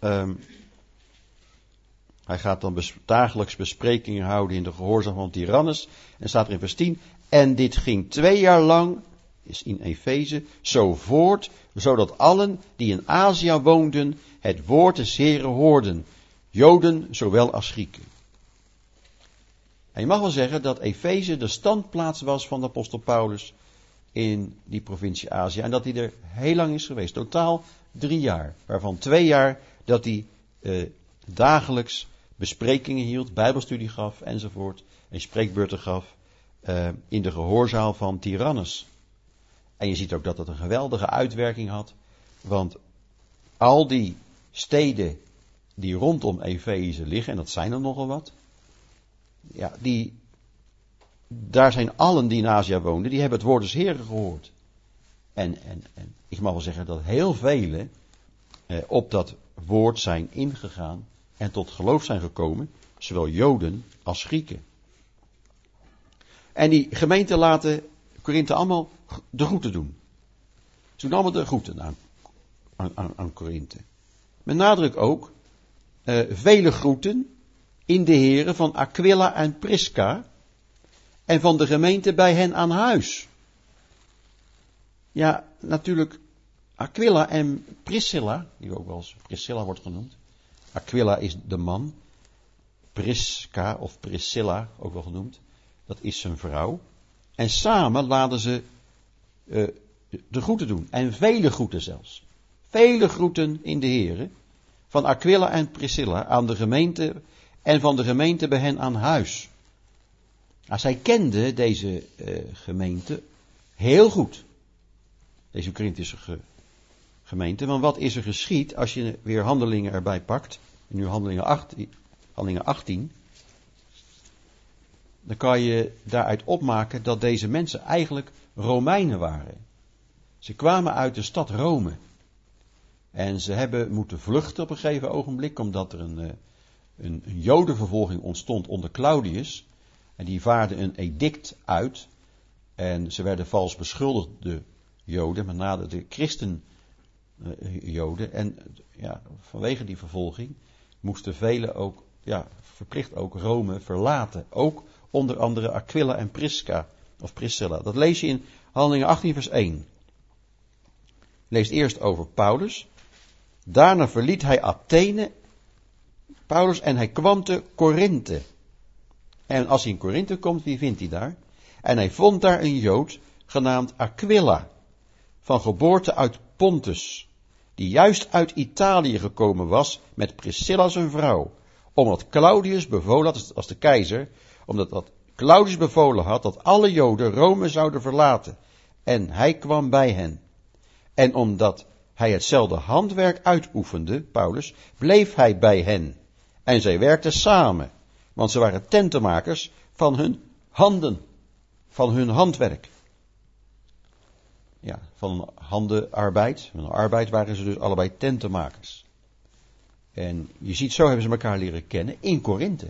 Um, hij gaat dan bes- dagelijks besprekingen houden in de gehoorzaam van Tyrannus. En staat er in vers tien. En dit ging twee jaar lang, is in Efeze, zo voort, zodat allen die in Azië woonden het woord des Heren hoorden. Joden zowel als Grieken. En je mag wel zeggen dat Efeze de standplaats was van de apostel Paulus in die provincie Azië. En dat hij er heel lang is geweest. Totaal drie jaar. Waarvan twee jaar dat hij eh, dagelijks besprekingen hield, bijbelstudie gaf enzovoort. En spreekbeurten gaf eh, in de gehoorzaal van Tyrannus. En je ziet ook dat het een geweldige uitwerking had. Want al die steden die rondom Efeze liggen, en dat zijn er nogal wat. Ja, die, daar zijn allen die in Azië woonden, die hebben het woord des Heren gehoord. En, en, en ik mag wel zeggen dat heel velen eh, op dat woord zijn ingegaan en tot geloof zijn gekomen, zowel Joden als Grieken. En die gemeenten laten Korinthe allemaal de groeten doen. Ze doen allemaal de groeten aan, aan, aan Korinthe. Met nadruk ook, uh, vele groeten in de Here van Aquila en Prisca en van de gemeente bij hen aan huis. Ja, natuurlijk Aquila en Priscilla, die ook wel eens Priscilla wordt genoemd. Aquila is de man, Prisca of Priscilla ook wel genoemd, dat is zijn vrouw. En samen laten ze uh, de groeten doen. En vele groeten zelfs. Vele groeten in de Here. Van Aquila en Priscilla aan de gemeente. En van de gemeente bij hen aan huis. Nou, zij kenden deze uh, gemeente heel goed. Deze Korinthische ge- gemeente. Want wat is er geschied als je weer handelingen erbij pakt. Nu handelingen achttien. Handelingen achttien. Dan kan je daaruit opmaken dat deze mensen eigenlijk Romeinen waren. Ze kwamen uit de stad Rome. En ze hebben moeten vluchten op een gegeven ogenblik, omdat er een, een, een jodenvervolging ontstond onder Claudius. En die vaarde een edict uit. En ze werden vals beschuldigd, de Joden, met name de christen uh, Joden. En ja, vanwege die vervolging moesten velen ook, ja, verplicht ook Rome verlaten. Ook onder andere Aquila en Prisca, of Priscilla. Dat lees je in Handelingen achttien vers één. Leest eerst over Paulus. Daarna verliet hij Athene, Paulus, en hij kwam te Korinthe. En als hij in Korinthe komt, wie vindt hij daar? En hij vond daar een Jood, genaamd Aquila, van geboorte uit Pontus, die juist uit Italië gekomen was met Priscilla zijn vrouw, omdat Claudius bevolen had, als de keizer, omdat dat Claudius bevolen had dat alle Joden Rome zouden verlaten. En hij kwam bij hen. En omdat hij hetzelfde handwerk uitoefende, Paulus, bleef hij bij hen. En zij werkten samen, want ze waren tentenmakers van hun handen, van hun handwerk. Ja, van handenarbeid, van arbeid waren ze dus allebei tentenmakers. En je ziet, zo hebben ze elkaar leren kennen in Korinthe.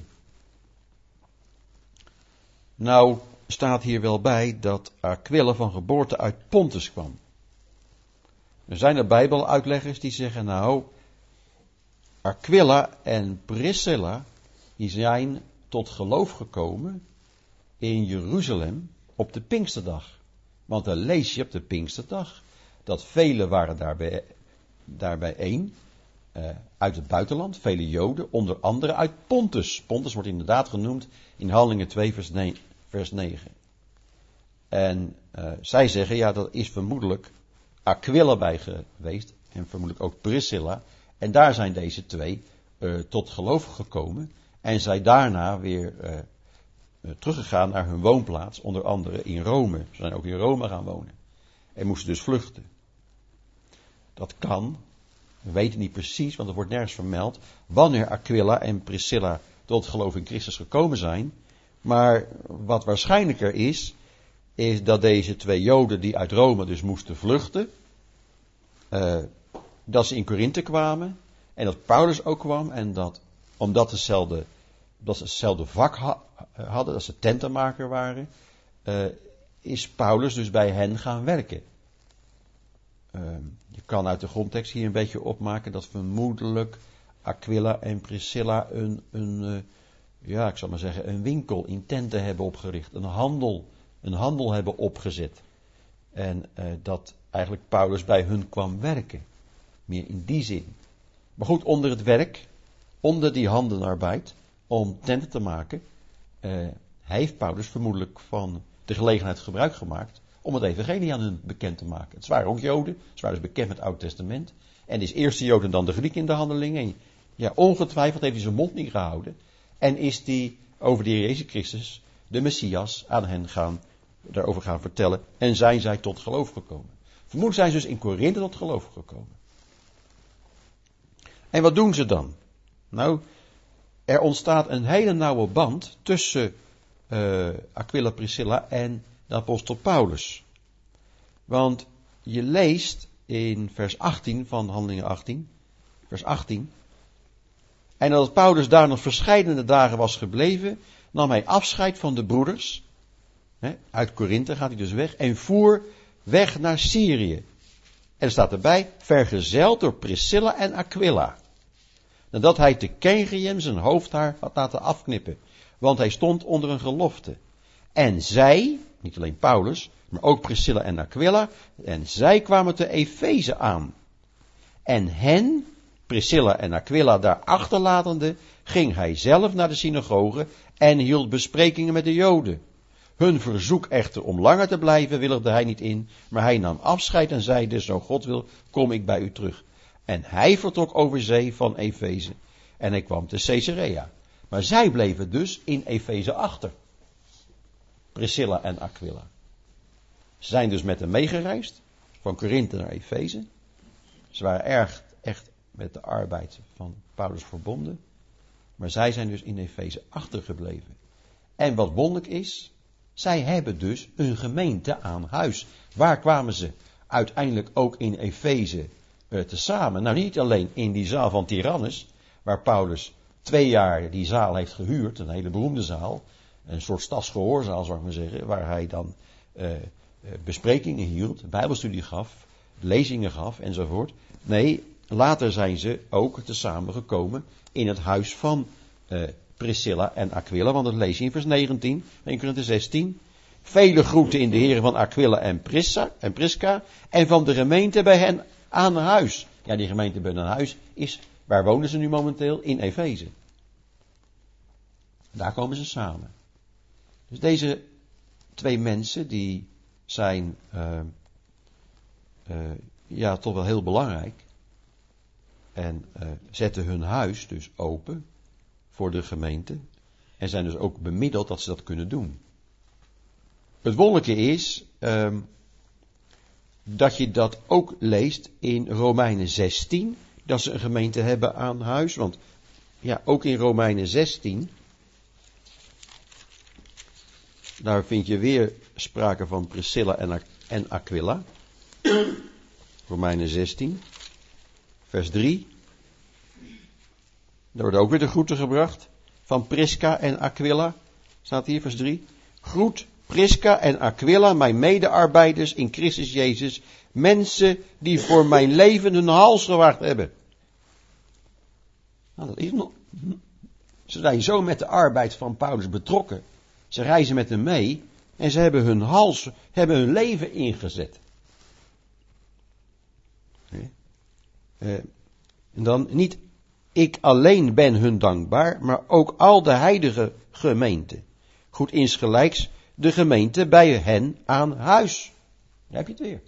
Nou staat hier wel bij dat Aquila van geboorte uit Pontus kwam. Er zijn er bijbeluitleggers die zeggen, nou, Aquila en Priscilla, die zijn tot geloof gekomen in Jeruzalem op de Pinksterdag. Want dan lees je op de Pinksterdag dat velen waren daarbij, daarbij één, uh, uit het buitenland, vele Joden, onder andere uit Pontus. Pontus wordt inderdaad genoemd in Handelingen twee vers negen. En uh, zij zeggen, ja, dat is vermoedelijk Aquila bij geweest en vermoedelijk ook Priscilla. En daar zijn deze twee uh, tot geloof gekomen en zij daarna weer uh, uh, teruggegaan naar hun woonplaats, onder andere in Rome. Ze zijn ook in Rome gaan wonen en moesten dus vluchten. Dat kan, we weten niet precies, want er wordt nergens vermeld wanneer Aquila en Priscilla tot geloof in Christus gekomen zijn. Maar wat waarschijnlijker is, is dat deze twee Joden die uit Rome dus moesten vluchten, uh, dat ze in Korinthe kwamen en dat Paulus ook kwam en dat omdat ze hetzelfde, dat ze hetzelfde vak ha- hadden, dat ze tentenmaker waren, uh, is Paulus dus bij hen gaan werken. Uh, je kan uit de grondtekst hier een beetje opmaken dat vermoedelijk Aquila en Priscilla een, een uh, ja, ik zal maar zeggen, een winkel in tenten hebben opgericht. Een handel, een handel hebben opgezet. En uh, dat eigenlijk Paulus bij hun kwam werken. Meer in die zin. Maar goed, onder het werk, onder die handenarbeid, om tenten te maken, uh, heeft Paulus vermoedelijk van de gelegenheid gebruik gemaakt om het evangelie aan hun bekend te maken. Het waren ook Joden, ze waren dus bekend met het Oude Testament. En is eerst de Joden dan de Grieken in de handelingen. En ja, ongetwijfeld heeft hij zijn mond niet gehouden. En is die over de Heer Jezus Christus, de Messias, aan hen gaan, daarover gaan vertellen. En zijn zij tot geloof gekomen. Vermoedelijk zijn ze dus in Korinthe tot geloof gekomen. En wat doen ze dan? Nou, er ontstaat een hele nauwe band tussen uh, Aquila, Priscilla en de apostel Paulus. Want je leest in vers achttien van Handelingen achttien, vers achttien. En dat Paulus daar nog verscheidene dagen was gebleven, nam hij afscheid van de broeders. Hè, uit Korinthe gaat hij dus weg en voer weg naar Syrië. En er staat erbij, vergezeld door Priscilla en Aquila. Nadat hij te Kengrium zijn hoofdhaar had laten afknippen. Want hij stond onder een gelofte. En zij, niet alleen Paulus, maar ook Priscilla en Aquila, en zij kwamen te Efeze aan. En hen, Priscilla en Aquila daar achterlatende, ging hij zelf naar de synagoge en hield besprekingen met de Joden. Hun verzoek echter om langer te blijven willigde hij niet in, maar hij nam afscheid en zeide, zo God wil, kom ik bij u terug. En hij vertrok over zee van Efeze en hij kwam te Caesarea. Maar zij bleven dus in Efeze achter. Priscilla en Aquila. Ze zijn dus met hem meegereisd, van Korinthe naar Efeze. Ze waren erg, echt met de arbeid van Paulus verbonden. Maar zij zijn dus in Efeze achtergebleven. En wat wonderlijk is, zij hebben dus een gemeente aan huis. Waar kwamen ze uiteindelijk ook in Efeze uh, tezamen? Nou, niet alleen in die zaal van Tyrannus, waar Paulus twee jaar die zaal heeft gehuurd, een hele beroemde zaal, een soort stadsgehoorzaal zou ik maar zeggen, waar hij dan uh, uh, besprekingen hield, bijbelstudie gaf, lezingen gaf enzovoort. Nee, later zijn ze ook tezamen gekomen in het huis van uh, Priscilla en Aquila, want dat lees je in vers negentien, Eerste Korinthe zestien. Vele groeten in de heren van Aquila en Prisca, en Prisca en van de gemeente bij hen aan huis. Ja, die gemeente bij hen aan huis is, waar wonen ze nu momenteel? In Efeze. Daar komen ze samen. Dus deze twee mensen, die zijn, uh, uh, ja, toch wel heel belangrijk. En uh, zetten hun huis dus open voor de gemeente. En zijn dus ook bemiddeld dat ze dat kunnen doen. Het wonderlijke is uh, dat je dat ook leest in Romeinen zestien. Dat ze een gemeente hebben aan huis. Want ja, ook in Romeinen zestien. Daar vind je weer sprake van Priscilla en, en Aquila. Romeinen zestien. Vers drie. Daar worden ook weer de groeten gebracht. Van Prisca en Aquila. Staat hier vers drie. Groet Prisca en Aquila, mijn medearbeiders in Christus Jezus. Mensen die voor mijn leven hun hals gewaagd hebben. Nou, dat is nog. Ze zijn zo met de arbeid van Paulus betrokken. Ze reizen met hem mee. En ze hebben hun hals, hebben hun leven ingezet. Uh, en dan niet ik alleen ben hun dankbaar, maar ook al de heilige gemeente. Goed insgelijks de gemeente bij hen aan huis. Daar heb je het weer.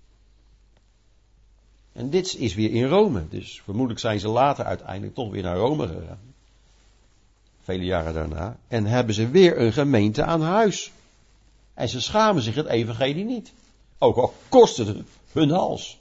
En dit is weer in Rome. Dus vermoedelijk zijn ze later uiteindelijk toch weer naar Rome gegaan. Vele jaren daarna. En hebben ze weer een gemeente aan huis. En ze schamen zich het evangelie niet. Ook al kostte het hun hals.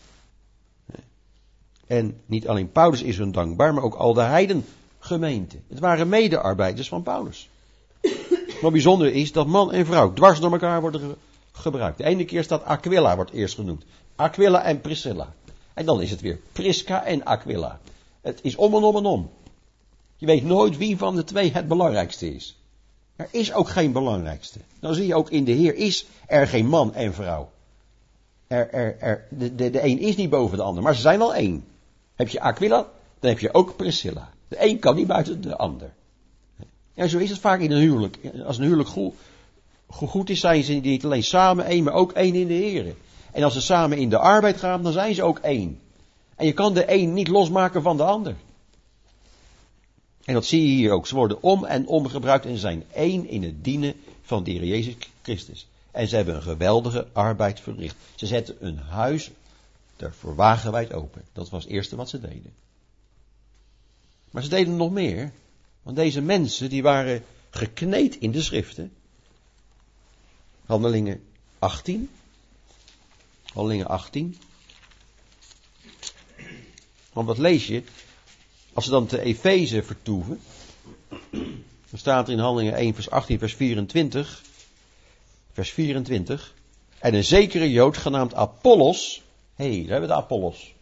En niet alleen Paulus is hun dankbaar, maar ook al de heidengemeente. Het waren medearbeiders van Paulus. Wat bijzonder is dat man en vrouw dwars door elkaar worden ge- gebruikt. De ene keer staat Aquila, wordt eerst genoemd. Aquila en Priscilla. En dan is het weer Prisca en Aquila. Het is om en om en om. Je weet nooit wie van de twee het belangrijkste is. Er is ook geen belangrijkste. Dan zie je ook in de Heer is er geen man en vrouw. Er, er, er, de, de, de een is niet boven de ander, maar ze zijn al één. Heb je Aquila, dan heb je ook Priscilla. De een kan niet buiten de ander. En zo is het vaak in een huwelijk. Als een huwelijk goed, goed is, zijn ze niet alleen samen één, maar ook één in de Here. En als ze samen in de arbeid gaan, dan zijn ze ook één. En je kan de een niet losmaken van de ander. En dat zie je hier ook. Ze worden om en om gebruikt en zijn één in het dienen van de Heer Jezus Christus. En ze hebben een geweldige arbeid verricht. Ze zetten een huis ervoor wagenwijd open. Dat was het eerste wat ze deden. Maar ze deden nog meer. Want deze mensen die waren gekneed in de schriften. Handelingen achttien. Handelingen achttien. Want wat lees je? Als ze dan te Efeze vertoeven. Dan staat er in Handelingen één vers achttien vers vierentwintig. Vers vierentwintig. En een zekere Jood genaamd Apollos. Hé, hey, daar hebben we de Apollos.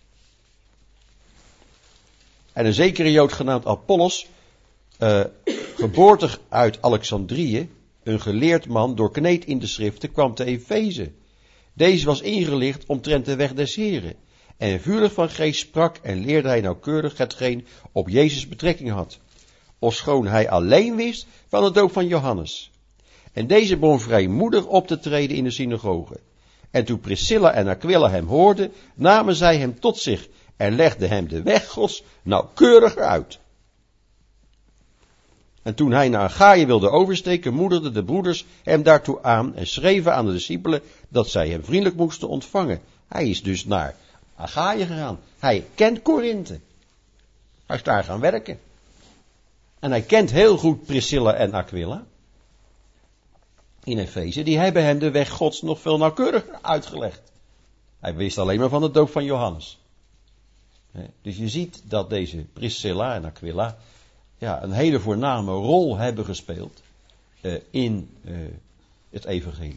En een zekere Jood genaamd Apollos. Uh, geboortig uit Alexandrië. Een geleerd man, doorkneed in de schriften, kwam te Efeze. Deze was ingelicht omtrent de weg des Heren. En vurig van geest sprak en leerde hij nauwkeurig hetgeen op Jezus betrekking had. Ofschoon hij alleen wist van de doop van Johannes. En deze begon vrijmoedig op te treden in de synagoge. En toen Priscilla en Aquila hem hoorden, namen zij hem tot zich en legden hem de weg Gods nauwkeuriger uit. En toen hij naar Achaïe wilde oversteken, moedigden de broeders hem daartoe aan en schreven aan de discipelen dat zij hem vriendelijk moesten ontvangen. Hij is dus naar Achaïe gegaan. Hij kent Korinthe. Hij is daar gaan werken. En hij kent heel goed Priscilla en Aquila. In Efeze. Die hebben hem de weg Gods nog veel nauwkeuriger uitgelegd. Hij wist alleen maar van de doop van Johannes. Dus je ziet dat deze Priscilla en Aquila ja, een hele voorname rol hebben gespeeld uh, in uh, het evangelie.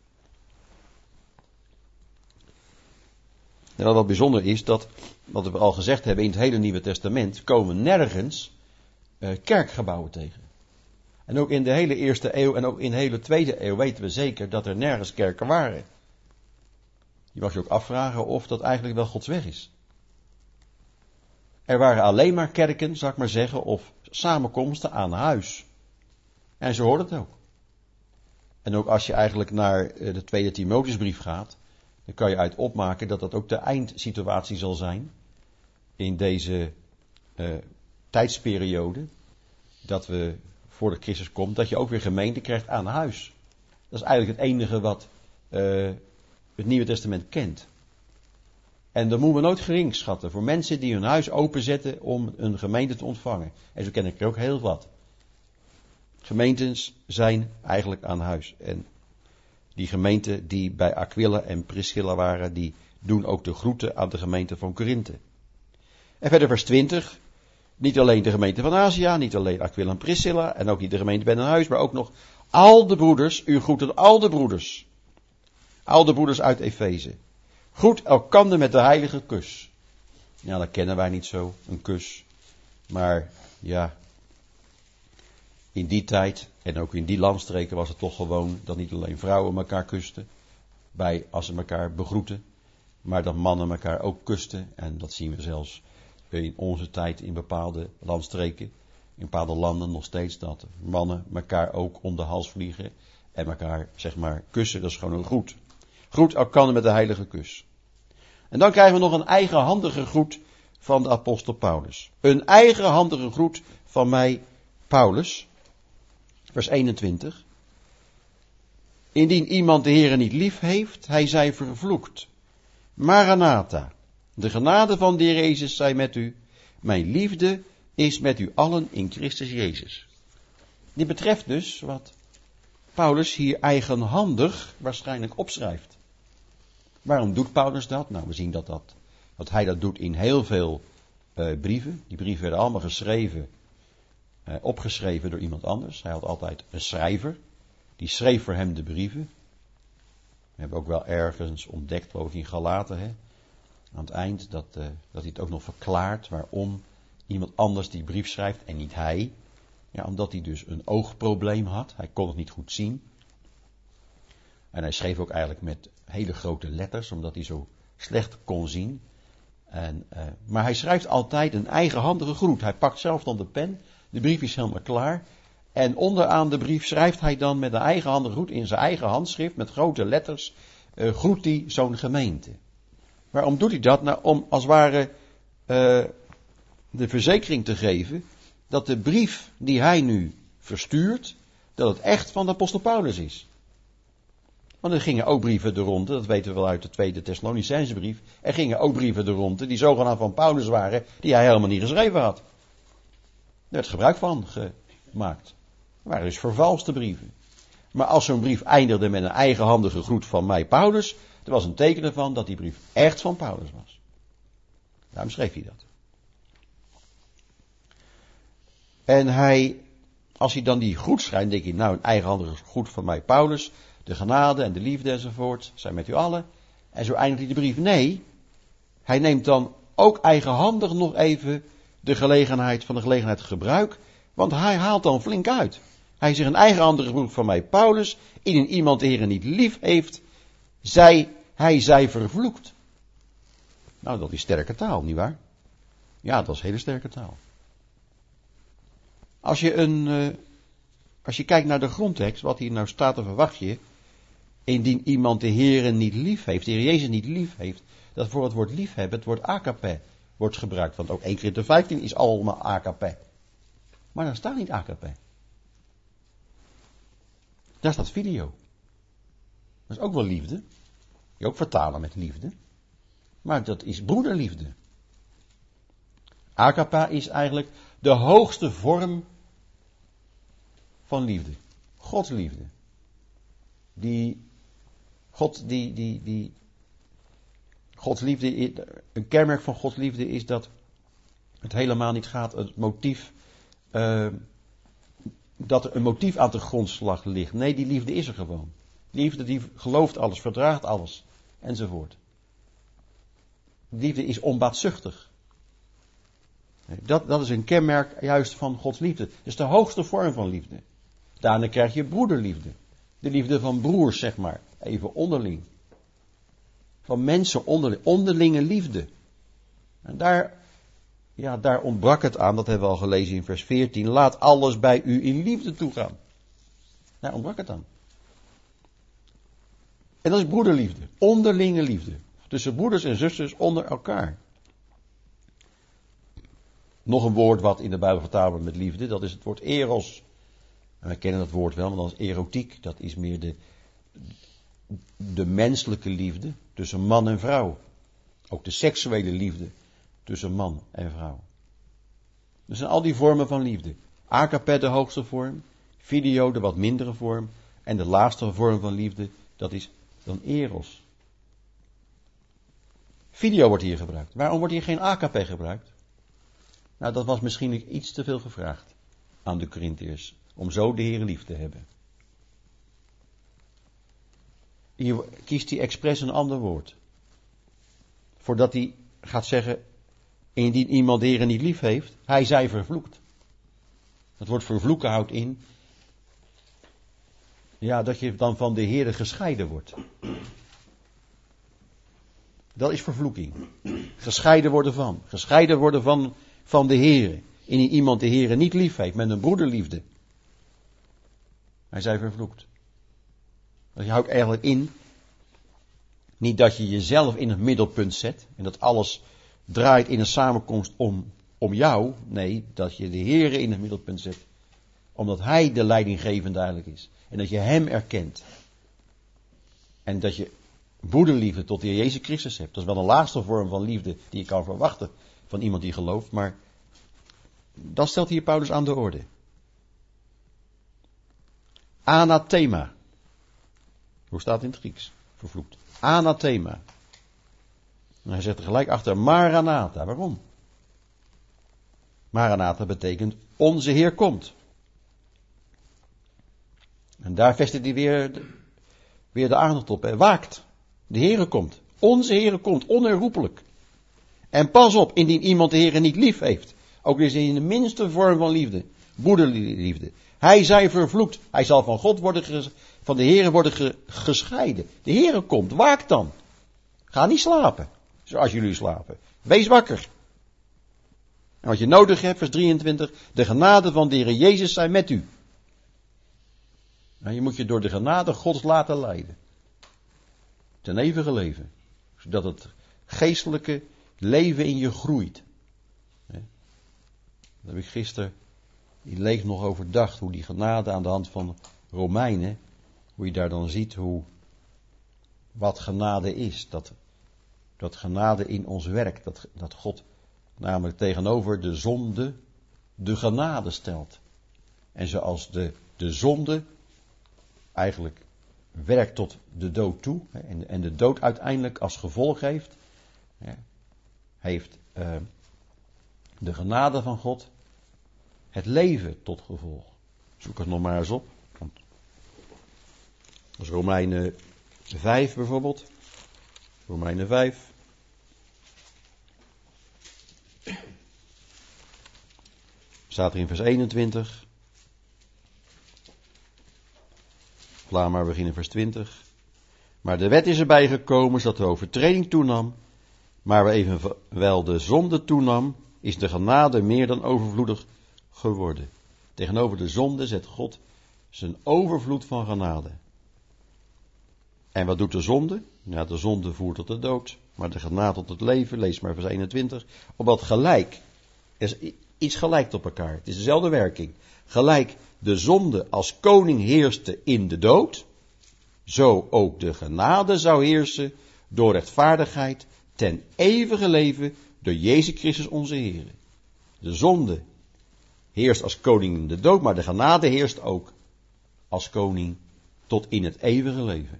En wat bijzonder is, dat, wat we al gezegd hebben in het hele Nieuwe Testament, komen nergens uh, kerkgebouwen tegen. En ook in de hele eerste eeuw en ook in de hele tweede eeuw weten we zeker dat er nergens kerken waren. Je mag je ook afvragen of dat eigenlijk wel Gods weg is. Er waren alleen maar kerken, zal ik maar zeggen, of samenkomsten aan huis. En zo hoort het ook. En ook als je eigenlijk naar de tweede Timotheusbrief gaat, dan kan je uit opmaken dat dat ook de eindsituatie zal zijn in deze uh, tijdsperiode, dat we voor de Christus komt, dat je ook weer gemeente krijgt aan huis. Dat is eigenlijk het enige wat uh, het Nieuwe Testament kent. En dat moeten we nooit gering schatten voor mensen die hun huis openzetten om een gemeente te ontvangen. En zo ken ik er ook heel wat. Gemeentes zijn eigenlijk aan huis. En die gemeenten die bij Aquila en Priscilla waren, die doen ook de groeten aan de gemeente van Korinthe. En verder vers twintig. Niet alleen de gemeente van Azië, niet alleen Aquila en Priscilla en ook niet de gemeente bij een huis, maar ook nog al de broeders, u groeten al de broeders. Al de broeders uit Efeze. Groet elkander met de heilige kus. Ja, dat kennen wij niet zo, een kus. Maar ja, in die tijd en ook in die landstreken was het toch gewoon dat niet alleen vrouwen elkaar kusten, bij, als ze elkaar begroeten, maar dat mannen elkaar ook kusten. En dat zien we zelfs in onze tijd in bepaalde landstreken, in bepaalde landen nog steeds, dat mannen elkaar ook om de hals vliegen en elkaar, zeg maar, kussen. Dat is gewoon een groet. Groet elkander met de heilige kus. En dan krijgen we nog een eigenhandige groet van de apostel Paulus. Een eigenhandige groet van mij, Paulus. Vers eenentwintig. Indien iemand de Heere niet lief heeft, hij zij vervloekt. Maranatha. De genade van de Heer Jezus zij met u. Mijn liefde is met u allen in Christus Jezus. Dit betreft dus wat Paulus hier eigenhandig waarschijnlijk opschrijft. Waarom doet Paulus dat? Nou, we zien dat, dat, dat hij dat doet in heel veel uh, brieven. Die brieven werden allemaal geschreven, uh, opgeschreven door iemand anders. Hij had altijd een schrijver. Die schreef voor hem de brieven. We hebben ook wel ergens ontdekt, geloof ik in Galaten, hè, aan het eind, dat, uh, dat hij het ook nog verklaart waarom iemand anders die brief schrijft en niet hij. Ja, omdat hij dus een oogprobleem had. Hij kon het niet goed zien. En hij schreef ook eigenlijk met hele grote letters, omdat hij zo slecht kon zien. En, uh, maar hij schrijft altijd een eigenhandige groet. Hij pakt zelf dan de pen, de brief is helemaal klaar. En onderaan de brief schrijft hij dan met een eigenhandige groet in zijn eigen handschrift, met grote letters, uh, groet hij zo'n gemeente. Waarom doet hij dat? Nou, om als het ware uh, de verzekering te geven dat de brief die hij nu verstuurt, dat het echt van de apostel Paulus is. Want er gingen ook brieven de ronde, dat weten we wel uit de tweede Thessalonicense brief. Er gingen ook brieven de ronde die zogenaamd van Paulus waren, die hij helemaal niet geschreven had. Er werd gebruik van gemaakt. Het waren dus vervalste brieven. Maar als zo'n brief eindigde met een eigenhandige groet van mij, Paulus, er was een teken ervan dat die brief echt van Paulus was. Daarom schreef hij dat. En hij, als hij dan die groet schrijft, denk je, nou een eigenhandige groet van mij, Paulus, de genade en de liefde enzovoort, zijn met u allen. En zo eindigt hij de brief. Nee, hij neemt dan ook eigenhandig nog even de gelegenheid van de gelegenheid gebruik, want hij haalt dan flink uit. Hij zegt een eigenhandige groet van mij, Paulus, indien iemand de Heer niet lief heeft, zij, hij zij vervloekt. Nou, dat is sterke taal, nietwaar? Ja, dat is hele sterke taal. Als je een, uh, als je kijkt naar de grondtekst, wat hier nou staat, dan verwacht je, indien iemand de Heer niet lief heeft, de Heer Jezus niet lief heeft, dat voor het woord liefhebben, het woord agape wordt gebruikt. Want ook één Korinthe vijftien is allemaal agape. Maar daar staat niet agape. Daar staat filio. Dat is ook wel liefde. Je ook vertalen met liefde. Maar dat is broederliefde. Agape is eigenlijk de hoogste vorm van liefde. Gods liefde. Die, God, die, die, die, Gods liefde, een kenmerk van Gods liefde is dat het helemaal niet gaat, het motief, uh, dat er een motief aan de grondslag ligt. Nee, die liefde is er gewoon. Liefde die gelooft alles, verdraagt alles, enzovoort. Liefde is onbaatzuchtig. Dat, dat is een kenmerk juist van Gods liefde. Dat is de hoogste vorm van liefde. Daarna krijg je broederliefde. De liefde van broers, zeg maar. Even onderling. Van mensen onderling. Onderlinge liefde. En daar, ja, daar ontbrak het aan. Dat hebben we al gelezen in vers veertien. Laat alles bij u in liefde toegaan. Daar ontbrak het aan. En dat is broederliefde. Onderlinge liefde. Tussen broeders en zusters onder elkaar. Nog een woord wat in de Bijbel vertaald wordt met liefde. Dat is het woord eros. En wij kennen dat woord wel, maar dat is erotiek. Dat is meer de, de menselijke liefde tussen man en vrouw. Ook de seksuele liefde tussen man en vrouw. Dus zijn al die vormen van liefde. Agape de hoogste vorm. Filio de wat mindere vorm. En de laatste vorm van liefde, dat is dan eros. Filio wordt hier gebruikt. Waarom wordt hier geen agape gebruikt? Nou, dat was misschien iets te veel gevraagd aan de Korintiërs. Om zo de Heer lief te hebben. Hier kiest hij expres een ander woord. Voordat hij gaat zeggen, indien iemand de Heer niet lief heeft, hij zij vervloekt. Het woord vervloeken houdt in, ja, dat je dan van de Heer gescheiden wordt. Dat is vervloeking. Gescheiden worden van. Gescheiden worden van, van de Heer. Indien iemand de Heer niet lief heeft, met een broederliefde. Hij zij vervloekt. Dat houdt eigenlijk in, niet dat je jezelf in het middelpunt zet, en dat alles draait in een samenkomst om, om jou. Nee, dat je de Heer in het middelpunt zet. Omdat Hij de leidinggevende eigenlijk is. En dat je Hem erkent. En dat je broederliefde tot de Heer Jezus Christus hebt. Dat is wel een laagste vorm van liefde die je kan verwachten van iemand die gelooft. Maar dat stelt hier Paulus aan de orde. Anathema. Hoe staat het in het Grieks? Vervloekt. Anathema. En hij zegt er gelijk achter Maranatha. Waarom? Maranatha betekent onze Heer komt. En daar vestigt hij weer de, weer de aandacht op. Hè. Waakt. De Heere komt. Onze Heere komt. Onherroepelijk. En pas op, indien iemand de Heere niet lief heeft. Ook is in de minste vorm van liefde. Broederliefde. Hij zij vervloekt. Hij zal van God worden, ges, van de Heere worden ge, gescheiden. De Heere komt. Waakt dan. Ga niet slapen. Zoals jullie slapen. Wees wakker. En wat je nodig hebt, vers drieëntwintig, de genade van de Heer Jezus zijn met u. Nou, je moet je door de genade Gods laten leiden. Ten eeuwige leven. Zodat het geestelijke leven in je groeit. Daar heb ik gisteren in Leeg nog overdacht, hoe die genade aan de hand van Romeinen, hoe je daar dan ziet hoe, wat genade is. Dat, dat genade in ons werk, dat, dat God namelijk tegenover de zonde de genade stelt. En zoals de, de zonde eigenlijk werkt tot de dood toe, en, en de dood uiteindelijk als gevolg heeft, heeft uh, de genade van God het leven tot gevolg. Zoek het nog maar eens op. Want als Romeinen vijf bijvoorbeeld. Romeinen vijf. Staat er in vers eenentwintig. Laat maar beginnen vers twintig. Maar de wet is erbij gekomen zodat de overtreding toenam. Maar waar evenwel de zonde toenam, is de genade meer dan overvloedig geworden. Tegenover de zonde zet God zijn overvloed van genade. En wat doet de zonde? Ja, de zonde voert tot de dood, maar de genade tot het leven, lees maar vers eenentwintig. Opdat gelijk, er is iets gelijkt op elkaar, het is dezelfde werking. Gelijk de zonde als koning heerste in de dood, zo ook de genade zou heersen door rechtvaardigheid ten eeuwige leven door Jezus Christus onze Heer. De zonde heerst als koning in de dood, maar de genade heerst ook als koning tot in het eeuwige leven.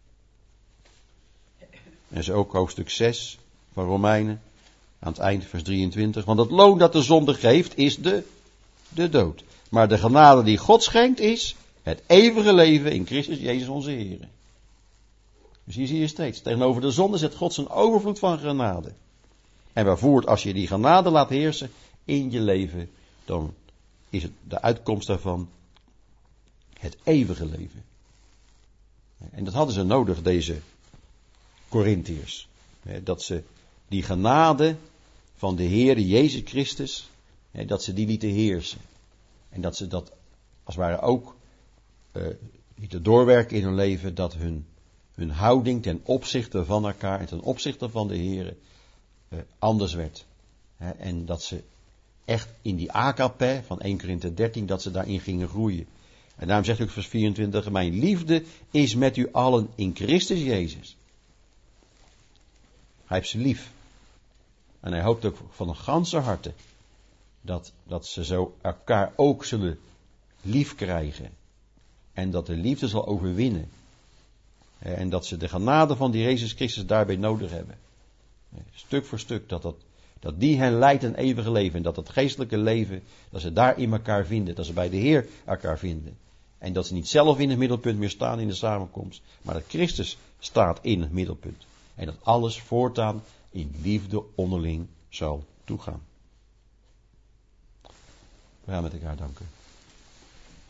En zo ook hoofdstuk zes van Romeinen, aan het eind vers drieëntwintig. Want het loon dat de zonde geeft is de, de dood. Maar de genade die God schenkt is het eeuwige leven in Christus Jezus onze Heer. Dus hier zie je steeds, tegenover de zonde zet God zijn overvloed van genade. En waarvoor, als je die genade laat heersen in je leven, dan is het de uitkomst daarvan het eeuwige leven. En dat hadden ze nodig, deze Korintiërs. Dat ze die genade van de Heer Jezus Christus, dat ze die lieten heersen. En dat ze dat als het ware ook uh, lieten doorwerken in hun leven, dat hun, hun houding ten opzichte van elkaar en ten opzichte van de Heer uh, anders werd. En dat ze echt in die agape van eerste Korinthe dertien, dat ze daarin gingen groeien. En daarom zegt ook vers vierentwintig, mijn liefde is met u allen in Christus Jezus. Hij heeft ze lief. En hij hoopt ook van een ganse harte dat, dat ze zo elkaar ook zullen lief krijgen. En dat de liefde zal overwinnen. En dat ze de genade van die Jezus Christus daarbij nodig hebben. Stuk voor stuk, dat, dat, dat die hen leidt een eeuwige leven. En dat het geestelijke leven, dat ze daar in elkaar vinden. Dat ze bij de Heer elkaar vinden. En dat ze niet zelf in het middelpunt meer staan in de samenkomst. Maar dat Christus staat in het middelpunt. En dat alles voortaan in liefde onderling zal toegaan. We gaan met elkaar danken.